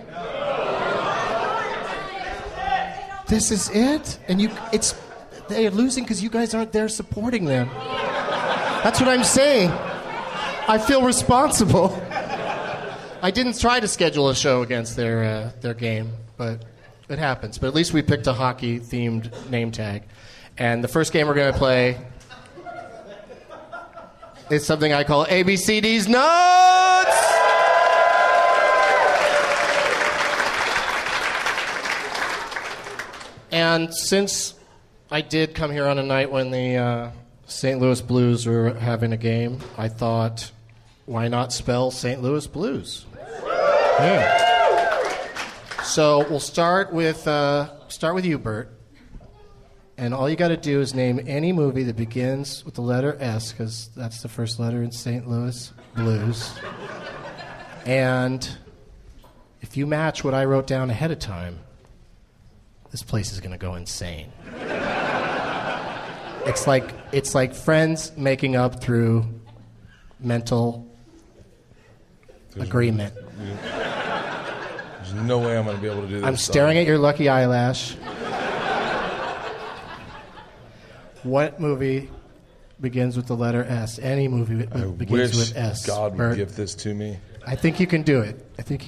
This is it? And they're losing because you guys aren't there supporting them. That's what I'm saying. I feel responsible. I didn't try to schedule a show against their game, but it happens. But at least we picked a hockey-themed name tag. And the first game we're going to play is something I call ABCD's Nuts! And since I did come here on a night when the St. Louis Blues were having a game, I thought, why not spell St. Louis Blues? Yeah. So we'll start with you, Bert. And all you got to do is name any movie that begins with the letter S, because that's the first letter in St. Louis Blues. And if you match what I wrote down ahead of time, this place is going to go insane. It's like friends making up through mental agreement. There's no way I'm going to be able to do this. I'm staring at your lucky eyelash. What movie begins with the letter S? Any movie that begins with S. God would Bert. give this to me. I think you can do it.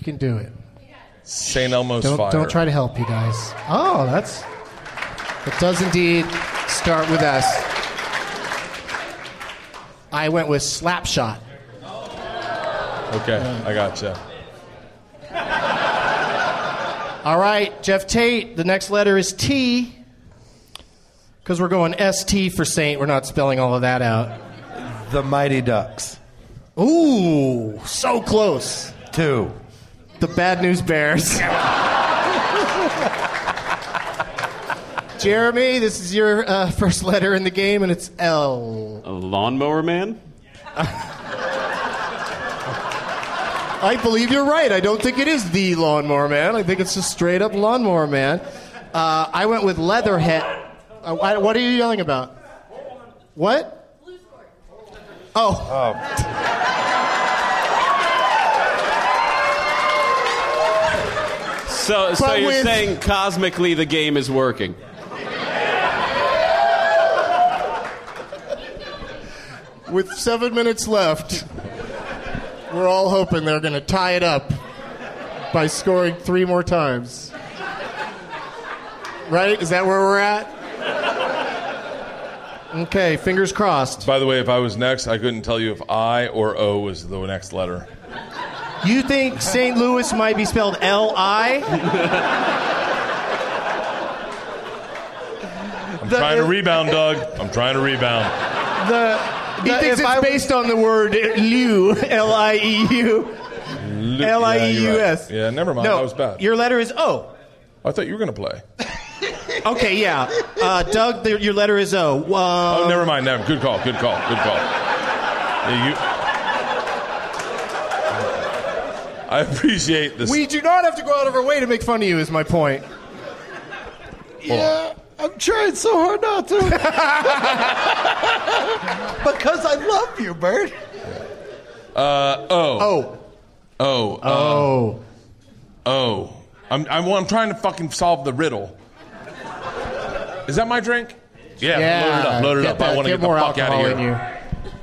St. Elmo's Fire. Don't try to help, you guys. Oh, it does indeed start with S. I went with Slapshot. Okay, I gotcha. All right, Jeff Tate, the next letter is T. Because we're going ST for Saint. We're not spelling all of that out. The Mighty Ducks. Ooh, so close. 2. The Bad News Bears. Jeremy, this is your first letter in the game, and it's L. A Lawnmower Man? I believe you're right. I don't think it is the Lawnmower Man. I think it's just straight up Lawnmower Man. I went with Leatherhead. What are you yelling about? What? Oh. So you're saying cosmically the game is working? With 7 minutes left, we're all hoping they're going to tie it up by scoring 3 more times. Right? Is that where we're at? Okay, fingers crossed. By the way, if I was next, I couldn't tell you if I or O was the next letter. You think St. Louis might be spelled L-I? I'm trying to rebound, Doug. I'm trying to rebound. He thinks it's based on the word Liu, L-I-E-U. L-I-E-U-S. Yeah, never mind. No, that was bad. Your letter is O. I thought you were going to play. Okay, yeah. Doug, your letter is O. Oh, never mind. Good call. Yeah, I appreciate this. We do not have to go out of our way to make fun of you, is my point. Yeah, I'm trying so hard not to. Because I love you, Bert. I'm trying to fucking solve the riddle. Is that my drink? Yeah. Load it up. I want to get the fuck out of here.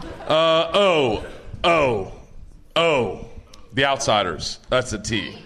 The Outsiders. That's a T.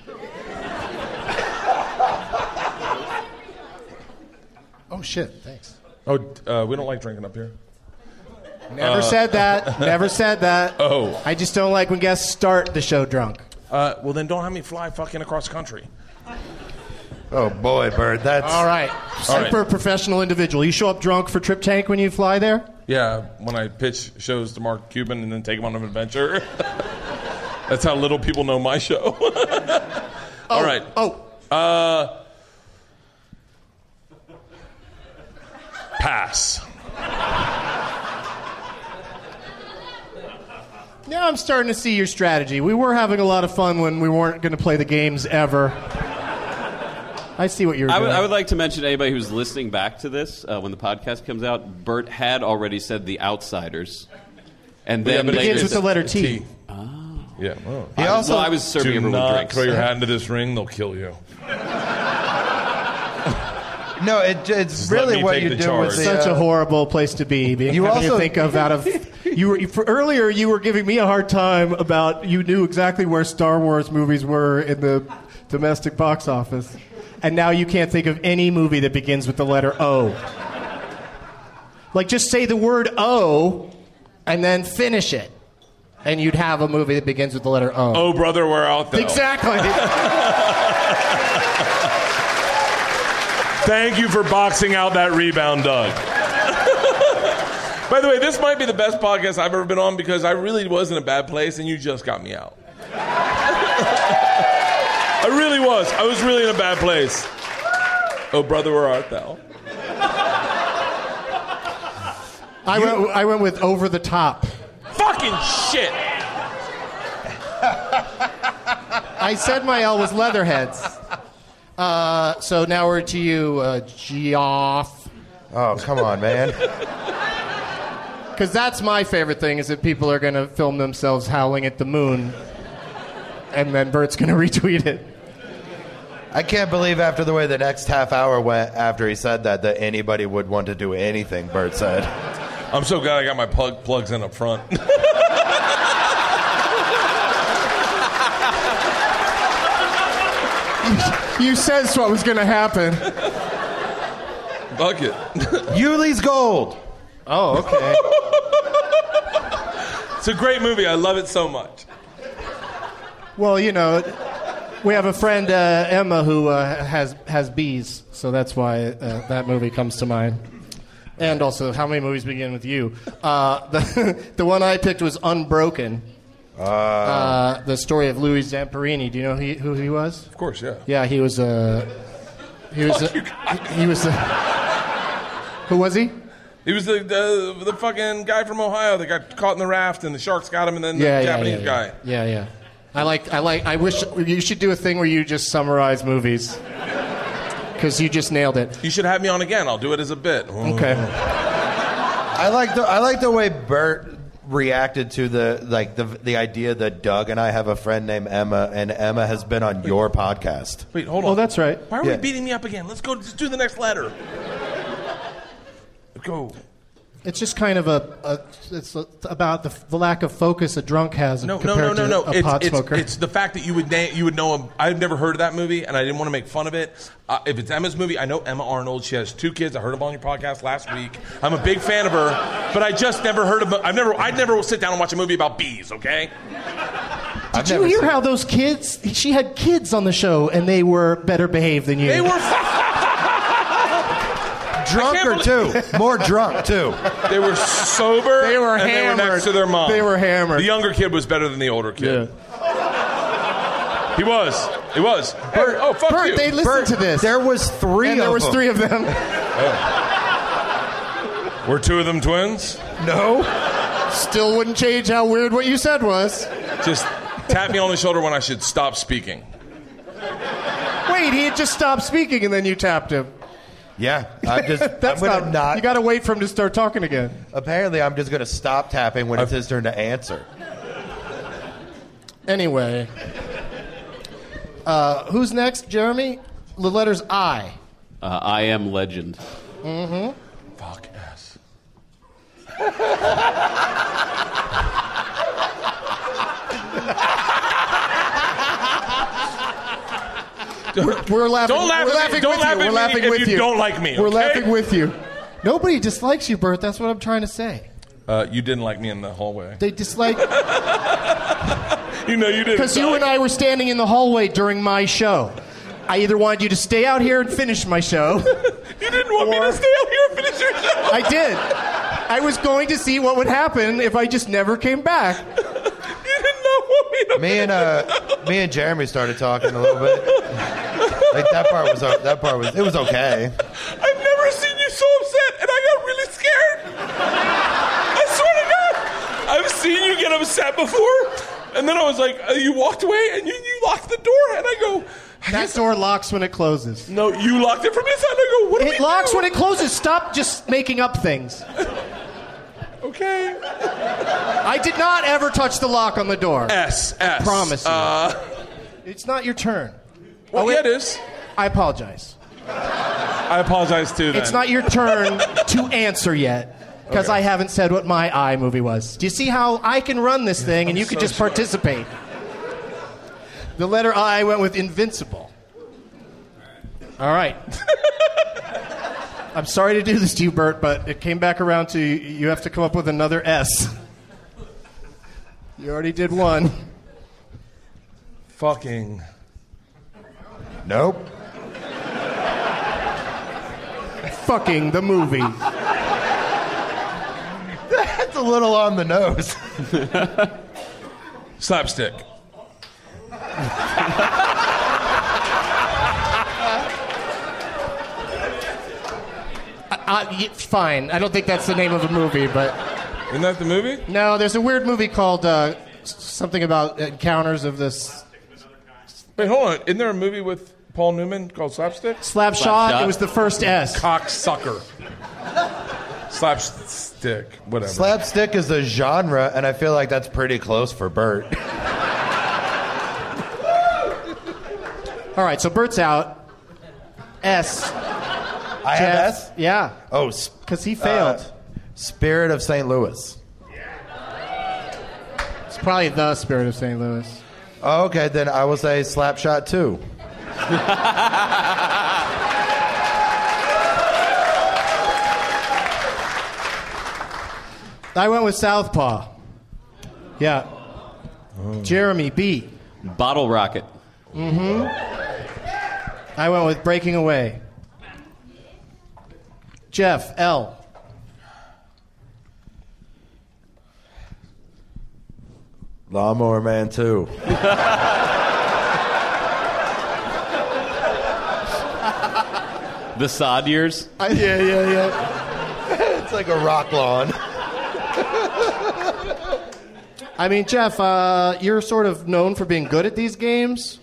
Oh, shit. Thanks. We don't like drinking up here. Never said that. Never said that. Oh. I just don't like when guests start the show drunk. Well, then don't have me fly fucking across country. Oh, boy, Bert, that's... All right. Super professional individual. You show up drunk for Trip Tank when you fly there? Yeah, when I pitch shows to Mark Cuban and then take him on an adventure. That's how little people know my show. All right. Pass. Now I'm starting to see your strategy. We were having a lot of fun when we weren't going to play the games ever. I see what you're doing. I would like to mention to anybody who's listening back to this when the podcast comes out, Bert had already said The Outsiders. And then but it begins with the letter T. Oh. Yeah. Well, I was serving do everyone not drinks. throw your hat into this ring; they'll kill you. No, it's really what you do with the... Such a horrible place to be. You having also to think of out of... Earlier, you were giving me a hard time about you knew exactly where Star Wars movies were in the domestic box office. And now you can't think of any movie that begins with the letter O. Like, just say the word O and then finish it. And you'd have a movie that begins with the letter O. Oh, brother, where art thou? Exactly. Thank you for boxing out that rebound, Doug. By the way, this might be the best podcast I've ever been on because I really was in a bad place and you just got me out. I really was. I was really in a bad place. Oh, brother, where art thou? I went with Over the Top. Fucking shit. I said my L was Leatherheads. So now we're to you, Geoff. Oh, come on, man. Because that's my favorite thing, is that people are going to film themselves howling at the moon, and then Bert's going to retweet it. I can't believe after the way the next half hour went after he said that anybody would want to do anything, Bert said. I'm so glad I got my plugs in up front. You said what was going to happen. Fuck it. Yuli's Gold. Oh, okay. It's a great movie. I love it so much. Well, you know, we have a friend, Emma, who has bees, so that's why that movie comes to mind. And also, how many movies begin with you? The one I picked was Unbroken. The story of Louis Zamperini. Do you know who he was? Of course, yeah. Yeah, he was a. Who was he? He was the fucking guy from Ohio that got caught in the raft and the sharks got him, and then the Japanese guy. Yeah. I wish you should do a thing where you just summarize movies. Because you just nailed it. You should have me on again. I'll do it as a bit. Okay. I like the way Bert reacted to the idea that Doug and I have a friend named Emma, and Emma has been on your podcast. Wait, hold on. Oh, that's right. Why are we beating me up again? Let's go. Just do the next letter. Go. It's just kind of it's about the lack of focus a drunk has compared to a pot smoker. It's the fact that you would know him. I've never heard of that movie, and I didn't want to make fun of it. If it's Emma's movie, I know Emma Arnold. She has 2 kids. I heard them on your podcast last week. I'm a big fan of her, but I just never heard of. I'd never sit down and watch a movie about bees. Okay. Did you hear how those kids? She had kids on the show, and they were better behaved than you. They were. Drunker too. More drunk too. They were sober. They were and hammered. They were next to their mom. They were hammered. The younger kid was better than the older kid. Yeah. He was. Bert, hey, fuck Bert, you. they listened to this. There was 3 and of them. There was 3 of them. Oh. Were 2 of them twins? No. Still wouldn't change how weird what you said was. Just tap me on the shoulder when I should stop speaking. Wait, he had just stopped speaking and then you tapped him. Yeah, I'm That's gonna not. You got to wait for him to start talking again. Apparently, I'm just going to stop tapping when it's his turn to answer. Anyway, who's next, Jeremy? The letter's I. I Am Legend. Mm-hmm. Fuck yes. We're laughing. Don't laugh at me. Don't laugh at me We're laughing if with you you. don't like me. We're okay? laughing with you. Nobody dislikes you, Bert. That's what I'm trying to say. You didn't like me in the hallway. They dislike... You know you didn't. Because you and I were standing in the hallway during my show. I either wanted you to stay out here and finish my show. You didn't want me to stay out here and finish your show. I did. I was going to see what would happen if I just never came back. You did not want me to. Me and Jeremy started talking a little bit. Like that part was it was okay. I've never seen you so upset, and I got really scared. I swear to God, I've seen you get upset before. And then I was like, you walked away and you locked the door. And I go... That door locks when it closes. No, you locked it from inside. And I go, what do we do? It locks when it closes. Stop just making up things. Okay. I did not ever touch the lock on the door. S. I promise you. It's not your turn. Well, yeah, it is. I apologize. I apologize, too, then. It's not your turn to answer yet. Because I haven't said what my I movie was. Do you see how I can run this thing and you could just participate? The letter I went with Invincible. All right. I'm sorry to do this to you, Bert, but it came back around to you have to come up with another S. You already did one. Fucking. Nope. Fucking the movie. That's a little on the nose. Slapstick. Fine. I don't think that's the name of a movie, but... Isn't that the movie? No, there's a weird movie called something about encounters of this... Wait, hold on. Isn't there a movie with Paul Newman called Slapstick? Slapshot. It was the first S. Cocksucker. Slapstick. Whatever. Slapstick is a genre, and I feel like that's pretty close for Bert. All right, so Bert's out. S. I have S? Yeah. Oh, because he failed. Spirit of St. Louis. It's probably the Spirit of St. Louis. Oh, okay, then I will say Slapshot 2. I went with Southpaw. Yeah. Oh. Jeremy, B. Bottle Rocket. Mm-hmm. I went with Breaking Away. Jeff, L. Lawnmower Man 2. The Sod Years? Yeah. It's like a rock lawn. I mean, Jeff, you're sort of known for being good at these games.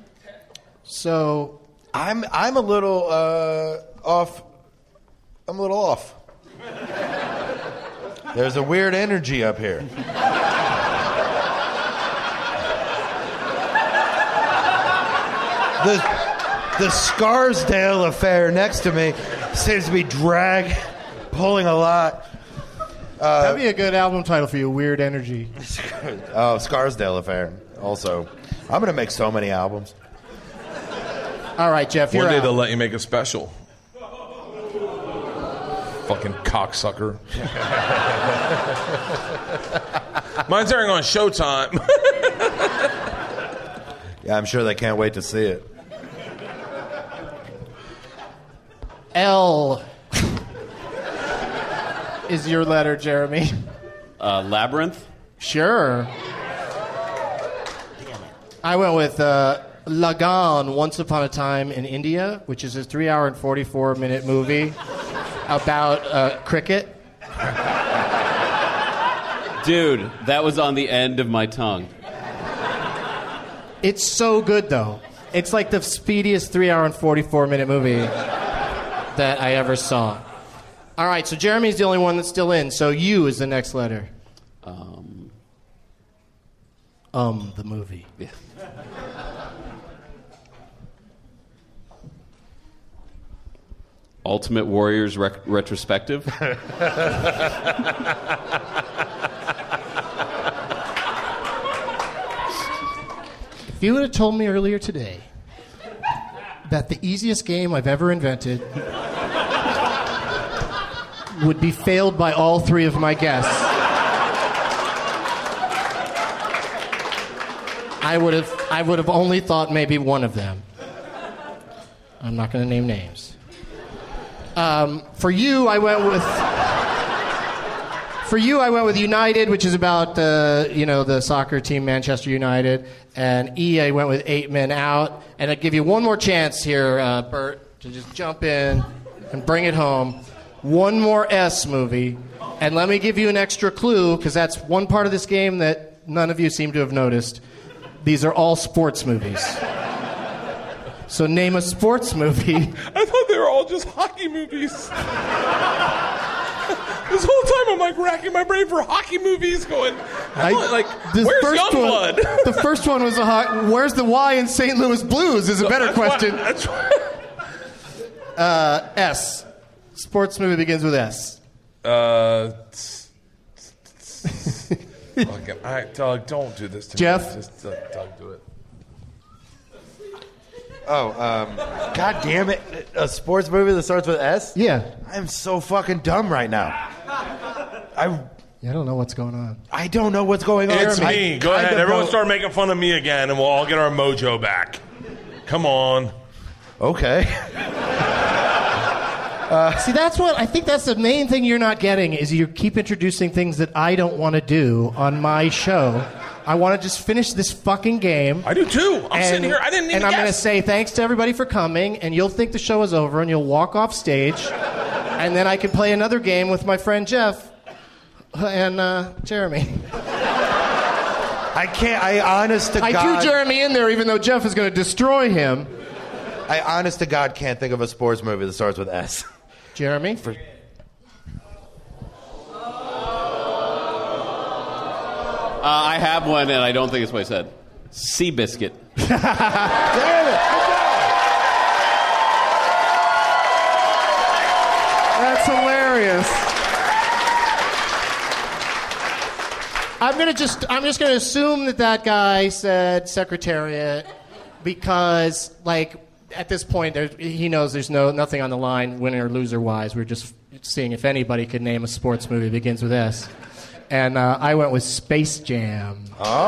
So I'm a little off. I'm a little off. There's a weird energy up here. The Scarsdale affair next to me seems to be pulling a lot. That'd be a good album title for you, Weird Energy. Oh, Scarsdale affair. Also, I'm going to make so many albums. All right, Jeff, you're One day out. they'll let you make a special. Fucking cocksucker. Mine's airing on Showtime. Yeah, I'm sure they can't wait to see it. L is your letter, Jeremy. Labyrinth? Sure. I went with Lagan, Once Upon a Time in India, which is a 3-hour and 44-minute movie about cricket. Dude, that was on the end of my tongue. It's so good, though. It's like the speediest 3-hour and 44-minute movie that I ever saw. All right, so Jeremy's the only one that's still in, so U is the next letter. The movie. Yeah. Ultimate Warriors retrospective. If you would have told me earlier today that the easiest game I've ever invented would be failed by all three of my guests, I would have only thought maybe one of them. I'm not going to name names. For you, I went with United, which is about the soccer team Manchester United, and E, I went with 8 Men Out. And I'd give you one more chance here, Bert, to just jump in and bring it home. One more S movie, and let me give you an extra clue, because that's one part of this game that none of you seem to have noticed. These are all sports movies. So name a sports movie. I thought they were all just hockey movies. This whole time I'm like racking my brain for hockey movies going, where's Youngblood? The first one was where's the Y in St. Louis Blues is a better question. S. Sports movie begins with S. Okay. All right, Doug, don't do this to Jeff? me. Just Doug, do it. God damn it. A sports movie that starts with S? Yeah. I'm so fucking dumb right now. I don't know what's going on. I don't know what's going on. It's me. Go ahead. Everyone start making fun of me again, and we'll all get our mojo back. Come on. Okay. See, I think that's the main thing you're not getting is you keep introducing things that I don't want to do on my show. I want to just finish this fucking game. I do too. I'm sitting here. I didn't even And I'm guess. going to say thanks to everybody for coming, and you'll think the show is over, and you'll walk off stage, and then I can play another game with my friend Jeff and Jeremy. I can't. honest to God. I threw Jeremy in there even though Jeff is going to destroy him. I honest to God can't think of a sports movie that starts with S. Jeremy? I have one, and I don't think it's what I said. Seabiscuit. Damn it. That's hilarious. I'm just going to assume that guy said Secretariat because, like, at this point, he knows there's nothing on the line, winner or loser wise. We're just seeing if anybody could name a sports movie that begins with S. And I went with Space Jam.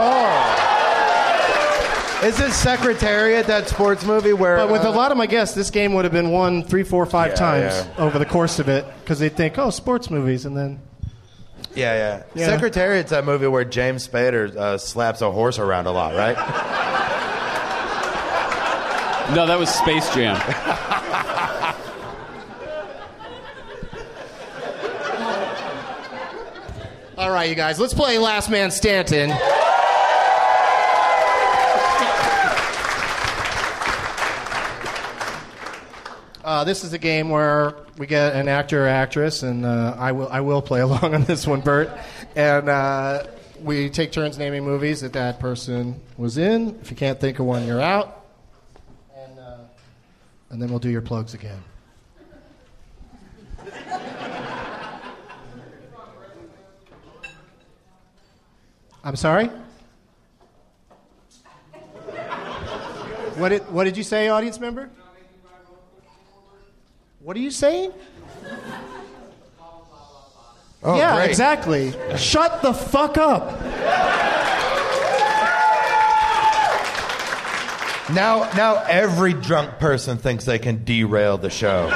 Oh. Is this Secretariat, that sports movie where... But with a lot of my guests, this game would have been won 3, 4, 5 times over the course of it because they'd think, oh, sports movies, and then... Yeah. Secretariat's that movie where James Spader slaps a horse around a lot, right? No, that was Space Jam. All right, you guys, let's play Last Man Stanton. This is a game where we get an actor or actress, and I will play along on this one, Bert. And we take turns naming movies that person was in. If you can't think of one, you're out. And then we'll do your plugs again. I'm sorry? What did you say, audience member? What are you saying? Oh, yeah, great. Exactly. Shut the fuck up. Now every drunk person thinks they can derail the show.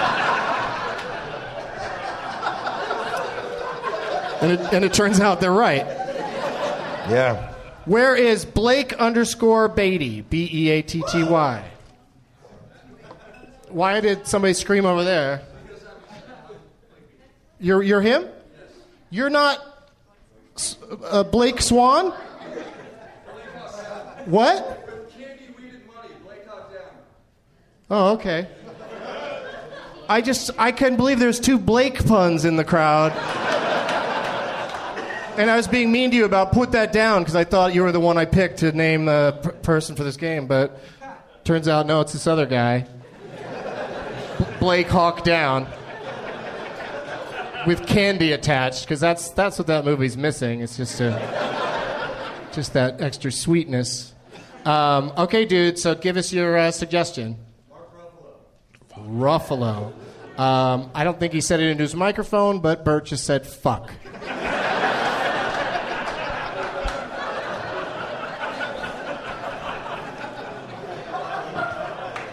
And it turns out they're right. Yeah. Where is Blake_Beatty? Beatty? Why did somebody scream over there? You're him? You're not Blake Swan? What? Oh, okay. I couldn't believe there's 2 Blake puns in the crowd. And I was being mean to you about put that down because I thought you were the one I picked to name the person for this game, but turns out no, it's this other guy. Blake Hawk Down. With candy attached, because that's what that movie's missing. It's just that extra sweetness. Okay, dude, so give us your suggestion. Mark Ruffalo. I don't think he said it into his microphone, but Bert just said fuck.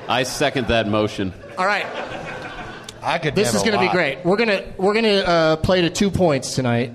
I second that motion. All right. I could. This is going to be great. We're gonna play to 2 points tonight.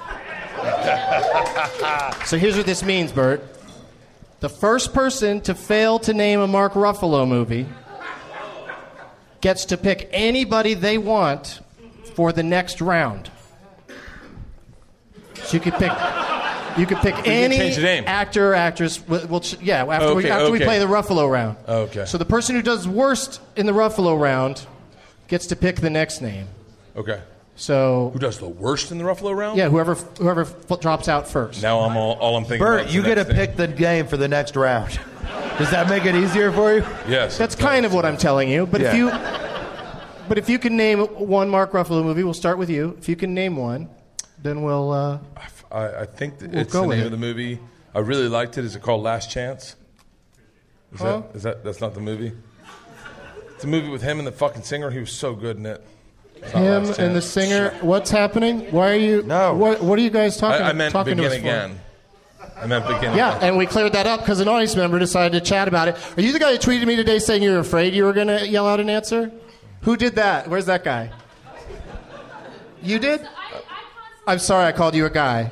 So here's what this means, Bert. The first person to fail to name a Mark Ruffalo movie gets to pick anybody they want for the next round. So you could pick any change the name. actor or actress. After we play the Ruffalo round. Okay. So the person who does worst in the Ruffalo round gets to pick the next name. Okay. So who does the worst in the Ruffalo round? Yeah, whoever drops out first. Now all I'm thinking Bert, about. you get to pick the game for the next round. Does that make it easier for you? Yes. That's kind of what I'm telling you. But if you can name one Mark Ruffalo movie, we'll start with you. If you can name one, then we'll. I think it's the name of the movie. I really liked it. Is it called Last Chance? That's not the movie? It's a movie with him and the fucking singer. He was so good in it. Him and the singer. What's happening? Why are you? No. What are you guys talking about? I meant talking Begin to us Again. I meant Begin Yeah, Again. and we cleared that up because an audience member decided to chat about it. Are you the guy who tweeted me today saying you were afraid you were going to yell out an answer? Who did that? Where's that guy? You did? I'm sorry I called you a guy.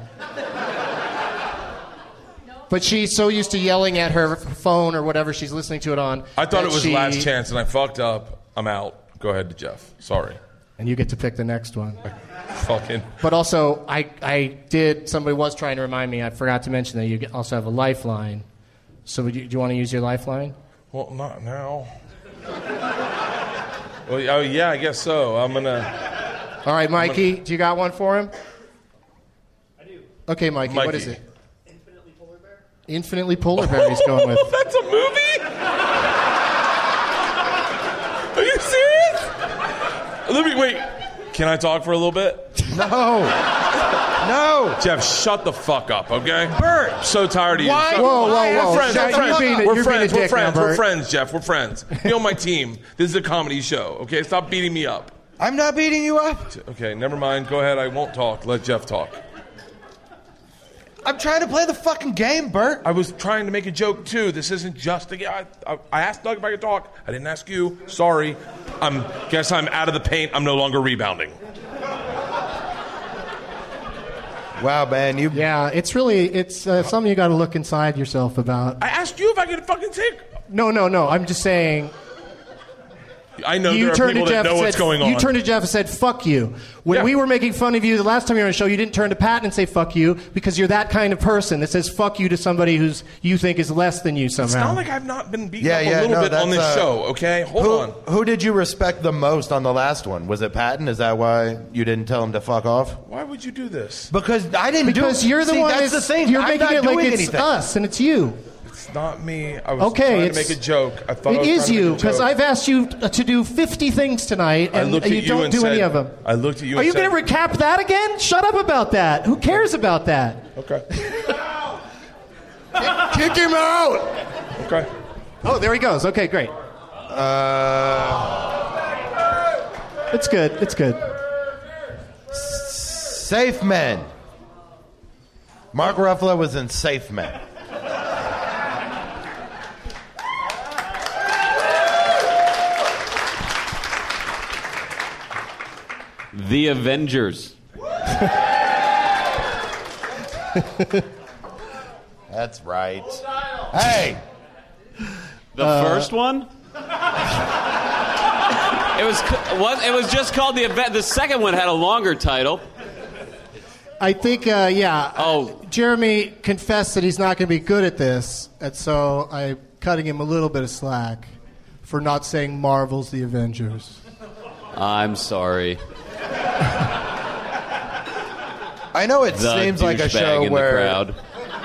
But she's so used to yelling at her phone or whatever she's listening to it on. I thought it was Last Chance, and I fucked up. I'm out. Go ahead to Jeff. Sorry. And you get to pick the next one. Fucking. But also, somebody was trying to remind me, I forgot to mention that you also have a lifeline. So do you want to use your lifeline? Well, not now. Well, yeah, I guess so. I'm going to... All right, Mikey, do you got one for him? I do. Okay, Mikey, what is it? Infinitely Polar Bear he's going with. That's a movie? Are you serious? Wait. Can I talk for a little bit? No. Jeff, shut the fuck up, okay? Bert. I'm so tired of you. Why? Whoa. We're friends. We're friends, Jeff. We're friends. You're on my team. This is a comedy show, okay? Stop beating me up. I'm not beating you up. Okay, never mind. Go ahead. I won't talk. Let Jeff talk. I'm trying to play the fucking game, Bert. I was trying to make a joke, too. This isn't just a game. I asked Doug if I could talk. I didn't ask you. Sorry. Guess I'm out of the paint. I'm no longer rebounding. Wow, man. Yeah, it's something you got to look inside yourself about. I asked you if I could fucking take... No. I'm just saying... I know there are people that know what's going on. You turned to Jeff and said, fuck you. When we were making fun of you the last time you were on the show, you didn't turn to Patton and say fuck you because you're that kind of person that says fuck you to somebody who's you think is less than you somehow. It's not like I've not been beaten up a little bit on this show, okay? Hold on. Who did you respect the most on the last one? Was it Patton? Is that why you didn't tell him to fuck off? Why would you do this? Because I didn't do it. Because you're the one that's the thing. You're I'm making not it like doing it's anything. us and it's you. It's not me. I was trying to make a joke. I thought it is you, because I've asked you to do 50 things tonight, and you don't do any of them. I looked at you Are you going to recap that again? Shut up about that. Who cares about that? Okay. Kick him out! Okay. Oh, there he goes. Okay, great. It's good. It's good. Safe Men. Mark Ruffalo was in Safe Men. The Avengers. That's right. Hey! The first one? It was just called The Event. The second one had a longer title. I think, Jeremy confessed that he's not going to be good at this, and so I'm cutting him a little bit of slack for not saying Marvel's The Avengers. I'm sorry. I know it seems like a show where... crowd.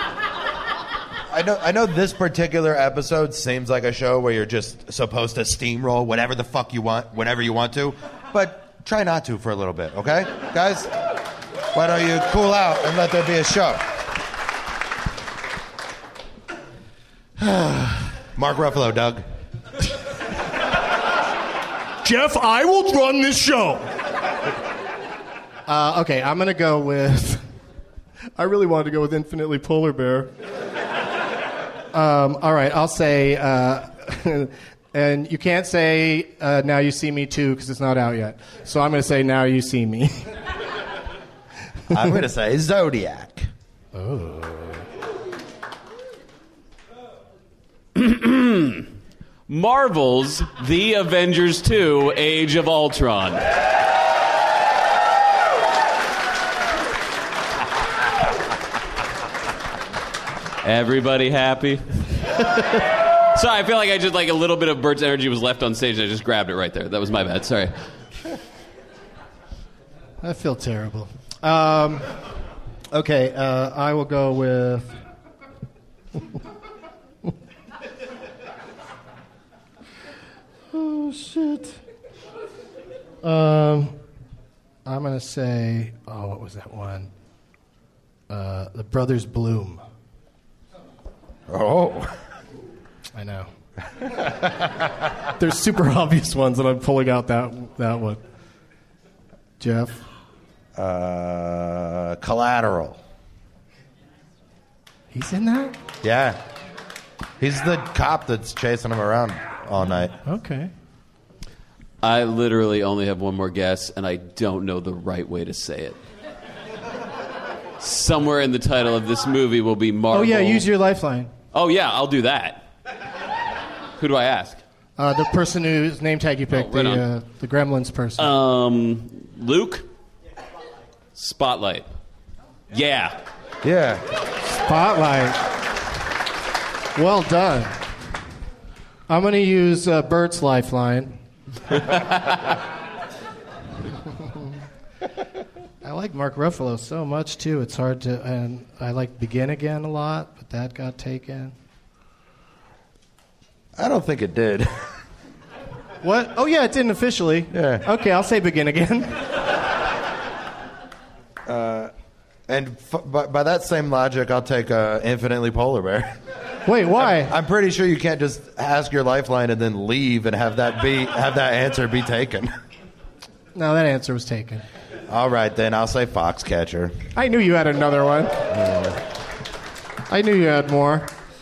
I know this particular episode seems like a show where you're just supposed to steamroll whatever the fuck you want, whenever you want to, but try not to for a little bit, okay? Guys, why don't you cool out and let there be a show? Mark Ruffalo, Doug. Jeff, I will run this show. Okay, I'm going to go with... I really wanted to go with Infinitely Polar Bear. All right, I'll say And you can't say Now You See Me Too because it's not out yet. So I'm going to say Now You See Me. I'm going to say Zodiac. Oh. Marvel's The Avengers 2: Age of Ultron. Everybody happy? Sorry, I feel like I just like a little bit of Bert's energy was left on stage and I just grabbed it right there. That was my bad. Sorry. I feel terrible. Okay, I will go with... Oh, shit. I'm going to say... Oh, what was that one? The Brothers Bloom. Oh. I know. There's super obvious ones, and I'm pulling out that one. Jeff? Collateral. He's in that? Yeah. He's the cop that's chasing him around all night. Okay. I literally only have one more guess, and I don't know the right way to say it. Somewhere in the title of this movie will be Marvel. Oh, yeah, use your lifeline. Oh, yeah, I'll do that. Who do I ask? The person whose name tag you picked, the Gremlins person. Luke? Spotlight. Yeah. Yeah. Spotlight. Well done. I'm going to use Bert's lifeline. I like Mark Ruffalo so much, too. It's hard to... And I like Begin Again a lot, but that got taken. I don't think it did. What? Oh, yeah, it didn't officially. Yeah. Okay, I'll say Begin Again. And by that same logic, I'll take Infinitely Polar Bear. Wait, why? I'm pretty sure you can't just ask your lifeline and then leave and have that answer be taken. No, that answer was taken. All right, then I'll say Foxcatcher. I knew you had another one. I knew you had more.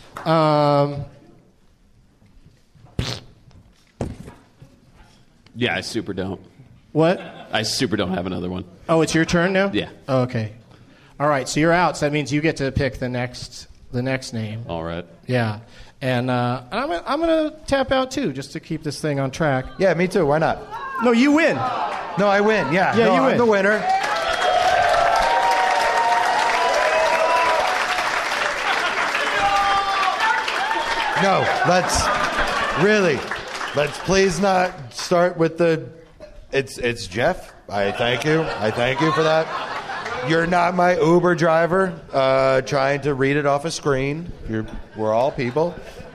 Yeah, I super don't. What? I super don't have another one. Oh, it's your turn now? Yeah. Oh, okay. All right, so you're out, so that means you get to pick the next name. All right. Yeah. And I'm going to tap out, too, just to keep this thing on track. Yeah, me too. Why not? No, you win. No, I win. Yeah, you I'm win. the winner. No, let's please not start with the... It's Jeff. I thank you. I thank you for that. You're not my Uber driver trying to read it off a screen. We're all people.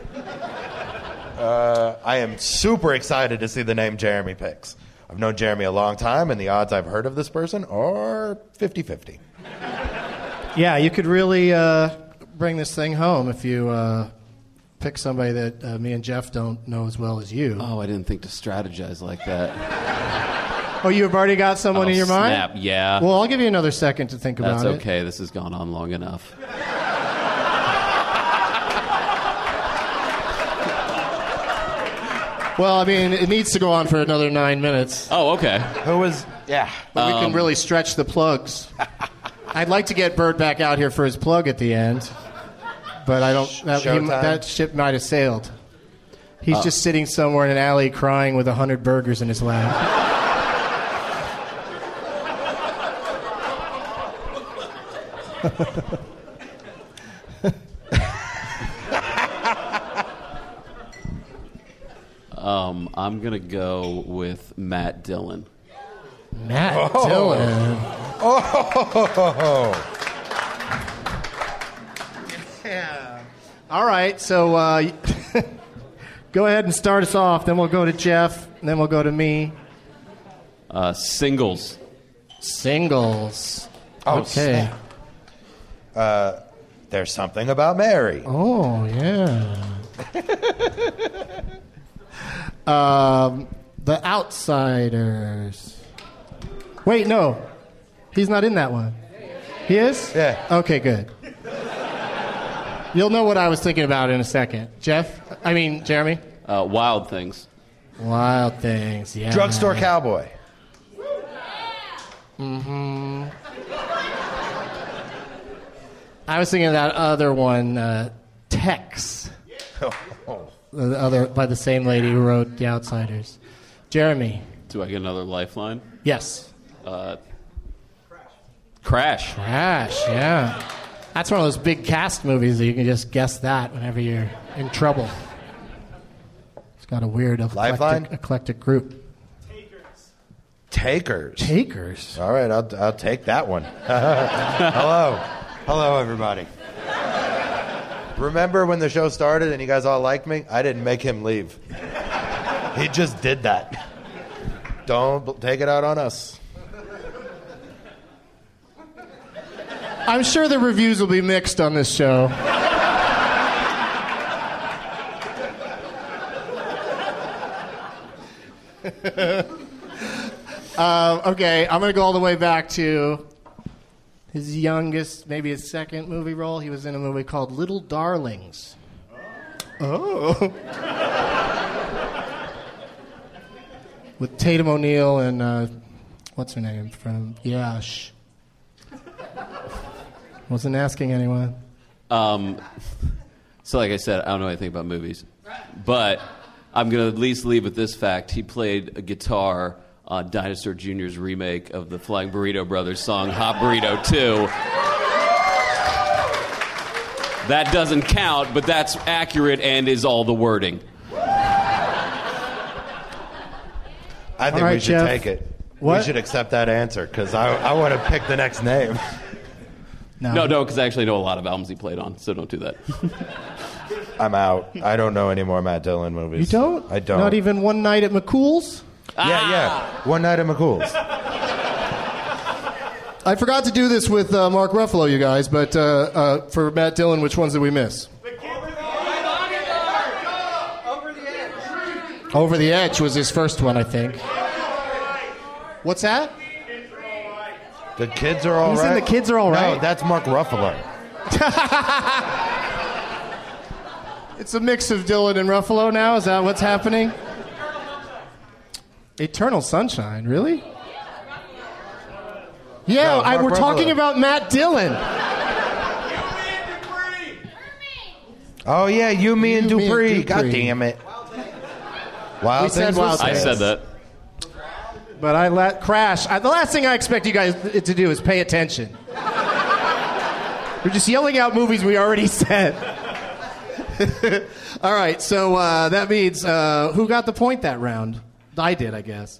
I am super excited to see the name Jeremy picks. I've known Jeremy a long time, and the odds I've heard of this person are 50-50. Yeah, you could really bring this thing home if you pick somebody that me and Jeff don't know as well as you. Oh, I didn't think to strategize like that. Oh, you've already got someone in your snap. mind? Yeah. Well, I'll give you another second to think about it. That's okay. This has gone on long enough. Well, I mean, it needs to go on for another 9 minutes. Oh, okay. Who was... Yeah. But we can really stretch the plugs. I'd like to get Bert back out here for his plug at the end. But I don't... That ship might have sailed. He's just sitting somewhere in an alley crying with 100 burgers in his lap. I'm going to go with Matt Dillon. Matt Dillon. Oh. Yeah. All right, so go ahead and start us off. Then we'll go to Jeff, and then we'll go to me. Singles. Singles. Oh, okay. There's Something About Mary. Oh, yeah. The Outsiders. Wait, no. He's not in that one. He is? Yeah. Okay, good. You'll know what I was thinking about in a second. Jeremy? Wild Things. Wild Things, yeah. Drugstore Cowboy. Mm-hmm. I was thinking of that other one, Tex. The other, by the same lady who wrote The Outsiders. Jeremy. Do I get another lifeline? Yes. Crash. Crash, yeah. That's one of those big cast movies that you can just guess that whenever you're in trouble. It's got a weird eclectic group. Takers. All right, I'll take that one. Hello, everybody. Remember when the show started and you guys all liked me? I didn't make him leave. He just did that. Don't take it out on us. I'm sure the reviews will be mixed on this show. Okay, I'm going to go all the way back to his youngest, maybe his second movie role. He was in a movie called Little Darlings. Oh. With Tatum O'Neal and, what's her name from? Yash. Wasn't asking anyone. So like I said, I don't know anything about movies. But I'm going to at least leave with this fact. He played a guitar on Dinosaur Jr.'s remake of the Flying Burrito Brothers song, Hot Burrito 2. That doesn't count, but that's accurate and is all the wording. I think we should take it. What? We should accept that answer, because I want to pick the next name. No, because I actually know a lot of albums he played on, so don't do that. I'm out. I don't know any more Matt Dillon movies. You don't? I don't. Not even One Night at McCool's? Yeah. One Night at McCool's. I forgot to do this with Mark Ruffalo, you guys, but for Matt Dillon, which ones did we miss? Over the Edge was his first one, I think. What's that? The Kids Are All He's Right? in The Kids Are All Right. No, that's Mark Ruffalo. It's a mix of Dillon and Ruffalo now? Is that what's happening? Eternal Sunshine, really? Yeah, No, we're Mark talking Ruffalo. about Matt Dillon. Oh, yeah, You, Me, and Dupree. Dupree. God damn it. Wild We said Things Wild was I Things. said that. But I let Crash. The last thing I expect you guys to do is pay attention. We're just yelling out movies we already said. All right, so that means who got the point that round? I did, I guess.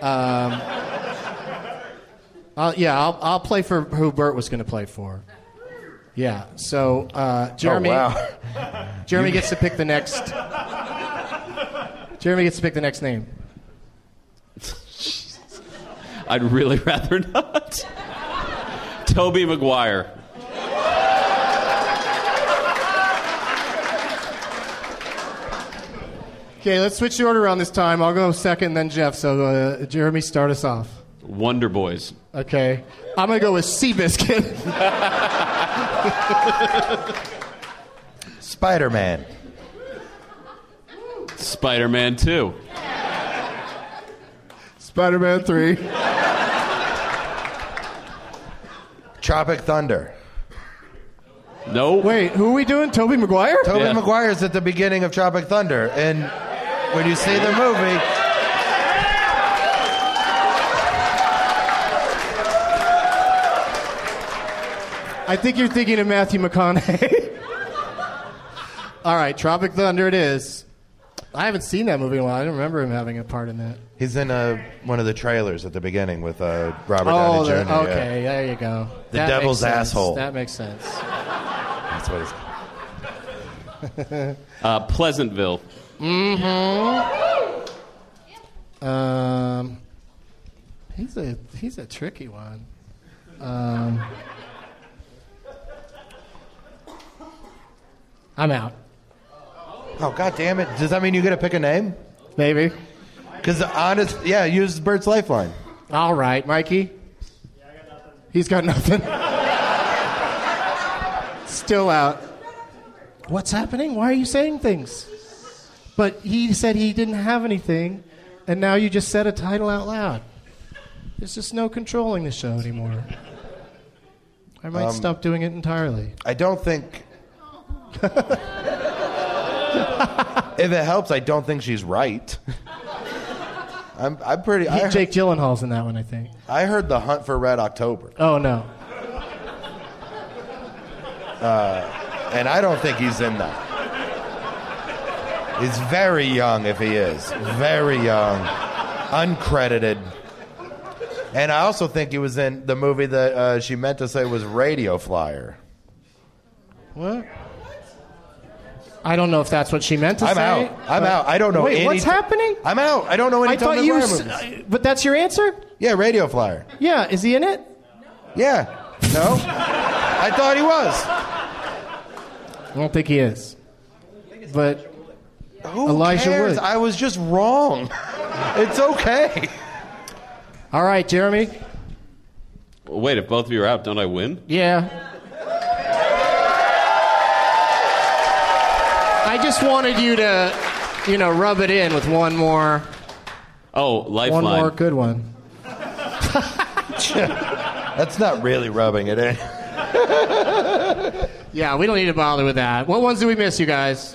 I'll play for who Bert was going to play for. Yeah. So Jeremy. Oh, wow. Jeremy gets to pick the next. Jeremy gets to pick the next name. I'd really rather not. Tobey Maguire. Okay, let's switch the order around this time. I'll go second, then Jeff. So Jeremy, start us off. Wonder Boys. Okay. I'm going to go with Seabiscuit. Spider-Man. Spider-Man 2. Spider-Man 3. Tropic Thunder. No. Wait, who are we doing? Tobey Maguire? Tobey Maguire's at the beginning of Tropic Thunder, and when you see the movie... I think you're thinking of Matthew McConaughey. All right, Tropic Thunder it is. I haven't seen that movie in a while. I don't remember him having a part in that. He's in one of the trailers at the beginning with Robert Downey Jr. Okay, there you go. The That Devil's makes sense. Asshole. That makes sense. That's what he's... Pleasantville. Mm-hmm. He's a tricky one. I'm out. Oh, God damn it. Does that mean you get to pick a name? Maybe. Because use Bert's Lifeline. All right, Mikey. He's got nothing. Still out. What's happening? Why are you saying things? But he said he didn't have anything, and now you just said a title out loud. There's just no controlling the show anymore. I might stop doing it entirely. I don't think... If it helps, I don't think she's right. I'm pretty... Jake Gyllenhaal's in that one, I think. I heard The Hunt for Red October. Oh, no. And I don't think he's in that. He's very young if he is. Very young. Uncredited. And I also think he was in the movie that she meant to say was Radio Flyer. What? I don't know if that's what she meant to say. I'm out. I don't know. Wait, what's happening? I'm out. I don't know any Tony McGuire movies. But that's your answer? Yeah, Radio Flyer. Yeah, is he in it? Yeah. No? I thought he was. I don't think he is. But who Elijah cares? Wood. I was just wrong. It's okay. All right, Jeremy. Wait, if both of you are out, don't I win? Yeah. I just wanted you to, rub it in with one more. Oh, Lifeline. One more good one. That's not really rubbing it in. Yeah, we don't need to bother with that. What ones do we miss, you guys?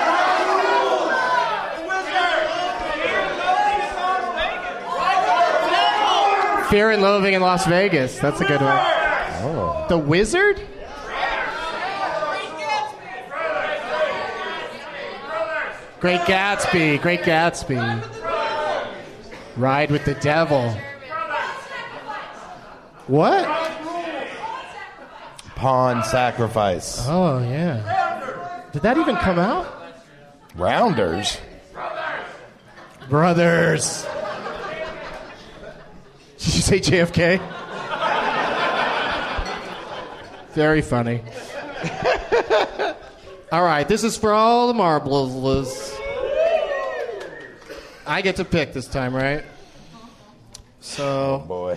Fear and Loathing in Las Vegas. That's a good one. Oh. The Wizard? Great Gatsby. Great Gatsby. Ride with the Devil. What? Pawn Sacrifice. Oh, yeah. Did that even come out? Rounders. Brothers. Did you say JFK? Very funny. All right, this is for all the marbles. I get to pick this time, right? So. Oh, boy.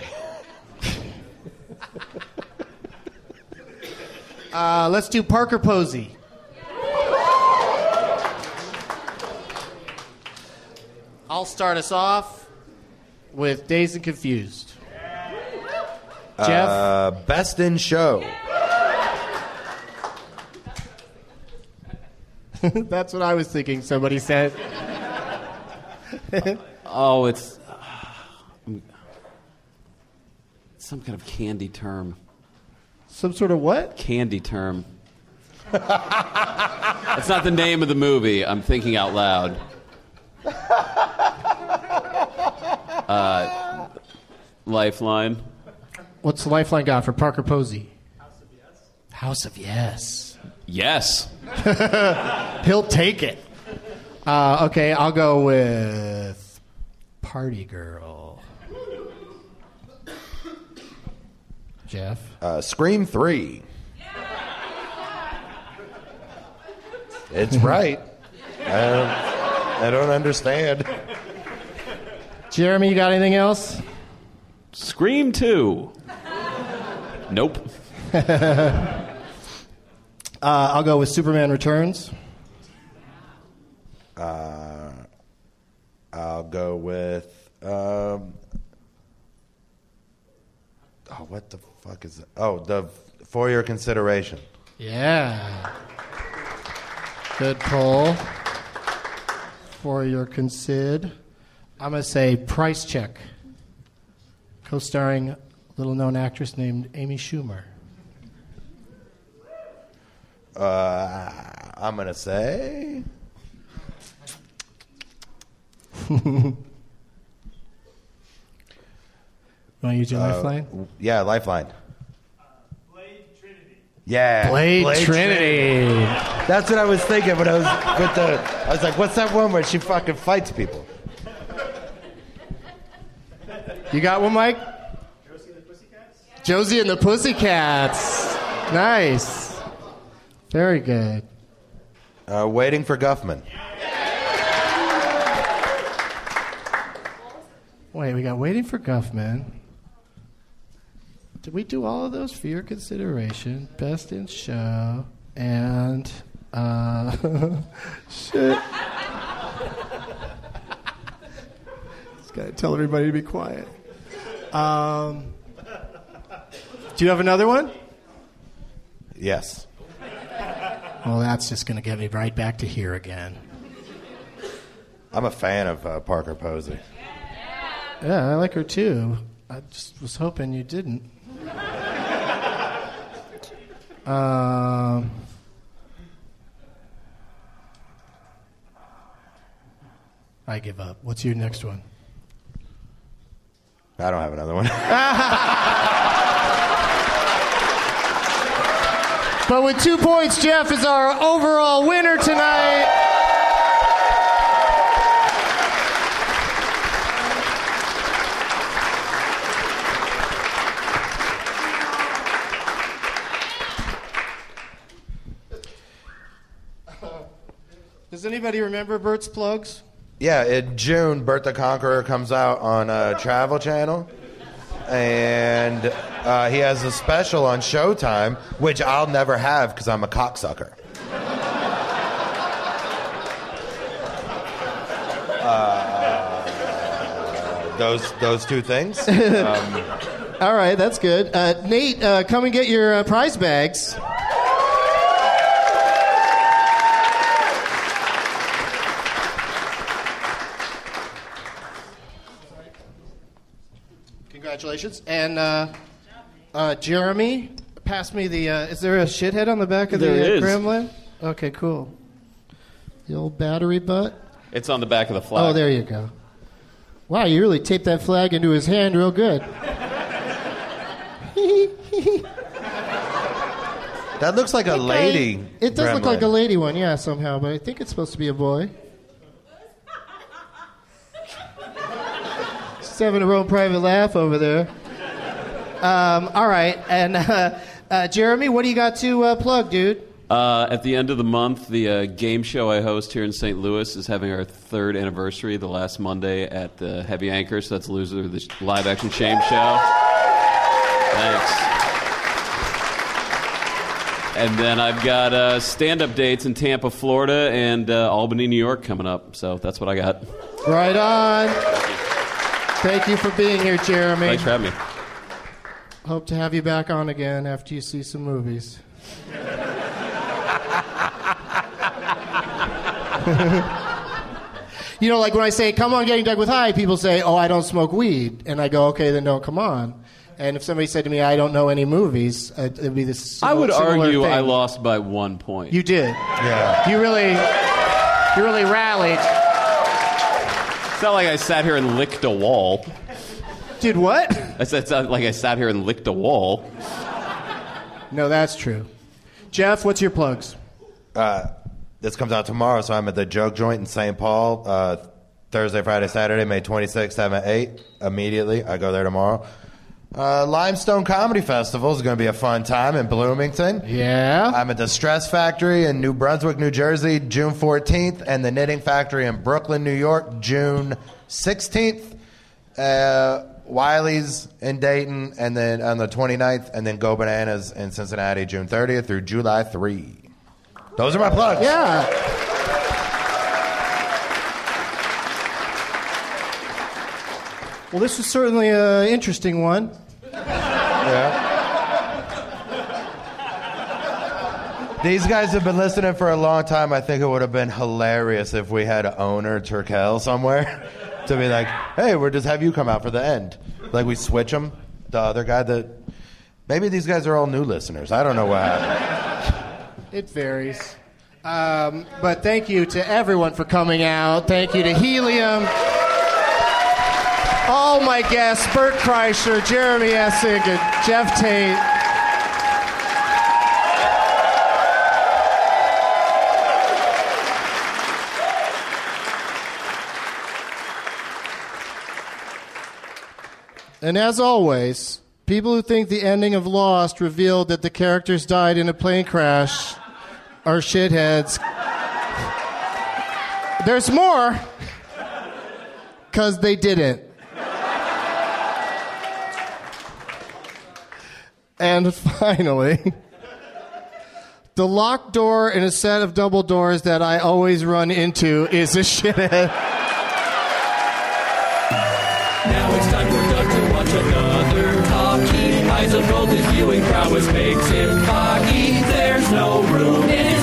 Let's do Parker Posey. I'll start us off with Dazed and Confused. Jeff? Best in Show. That's what I was thinking, somebody said. Oh, it's some kind of candy term. Some sort of what? Candy term. It's not the name of the movie. I'm thinking out loud. Lifeline. What's the Lifeline got for Parker Posey? House of Yes. Yes. He'll take it. Okay, I'll go with Party Girl. Jeff? Scream 3. It's right. I don't understand. Jeremy, you got anything else? Scream 2. Nope. I'll go with Superman Returns. I'll go with... what the fuck is it? Oh, the For Your Consideration. Yeah. Good poll. For Your Consid. I'm going to say Price Check. Co-starring a little-known actress named Amy Schumer. I'm going to say... You want to use your Lifeline? Yeah, Lifeline. Blade Trinity. Yeah. Blade Trinity. That's what I was thinking when I was with the... I was like, what's that one where she fucking fights people? You got one, Mike? Josie and the Pussycats. Josie and the Pussycats. Nice. Very good. Waiting for Guffman. Wait, we got Waiting for Guffman. Did we do all of those for your consideration? Best in Show and shit. Gotta tell everybody to be quiet. Do you have another one? Yes. Well, that's just going to get me right back to here again. I'm a fan of Parker Posey. Yeah, I like her too. I just was hoping you didn't. I give up. What's your next one? I don't have another one. But with 2 points, Jeff is our overall winner tonight. Does anybody remember Bert's plugs? Yeah, in June, Bert the Conqueror comes out on Travel Channel. And he has a special on Showtime, which I'll never have because I'm a cocksucker. Those two things. All right, that's good. Nate, come and get your prize bags. Congratulations. And Jeremy, pass me the... is there a shithead on the back of the Gremlin? Okay, cool. The old battery butt? It's on the back of the flag. Oh, there you go. Wow, you really taped that flag into his hand real good. That looks like a lady. It does look gremlin. like a lady one, yeah, somehow, but I think it's supposed to be a boy. Just having her own private laugh over there. All right, and Jeremy, what do you got to plug, dude? At the end of the month, the game show I host here in St. Louis is having our 3rd anniversary, the last Monday at the Heavy Anchor, so that's Loser, the live-action shame show. Thanks. And then I've got stand-up dates in Tampa, Florida, and Albany, New York coming up, so that's what I got. Right on. Thank you for being here, Jeremy. Thanks for having me. Hope to have you back on again after you see some movies. You know, like when I say, come on, Getting Doug with High, people say, oh, I don't smoke weed. And I go, okay, then don't come on. And if somebody said to me, I don't know any movies, it'd be this I would argue thing. I lost by 1 point. You did. Yeah. You really rallied. It's not like I sat here and licked a wall. Did what? I said it's not like I sat here and licked a wall. No, that's true. Jeff, what's your plugs? This comes out tomorrow, so I'm at the Joke Joint in St. Paul, Thursday, Friday, Saturday, May 26th, 7, 8. Immediately, I go there tomorrow. Limestone Comedy Festival is going to be a fun time in Bloomington. Yeah. I'm at the Stress Factory in New Brunswick, New Jersey, June 14th, and the Knitting Factory in Brooklyn, New York, June 16th. Wiley's in Dayton, and then on the 29th, and then Go Bananas in Cincinnati, June 30th through July 3. Those are my plugs. Yeah. Well, this was certainly an interesting one. Yeah. These guys have been listening for a long time. I think it would have been hilarious if we had an owner, Turkel, somewhere to be like, hey, we'll just have you come out for the end. Like we switch them. The other guy that... Maybe these guys are all new listeners. I don't know what happened. It varies. But thank you to everyone for coming out. Thank you to Helium. All my guests, Bert Kreischer, Jeremy Essig, and Jeff Tate. And as always, people who think the ending of Lost revealed that the characters died in a plane crash are shitheads. There's more, because they didn't. And finally, the locked door in a set of double doors that I always run into is a shithead. time for Doug to watch another talkie. Eyes of gold, his viewing prowess makes him cocky. There's no room in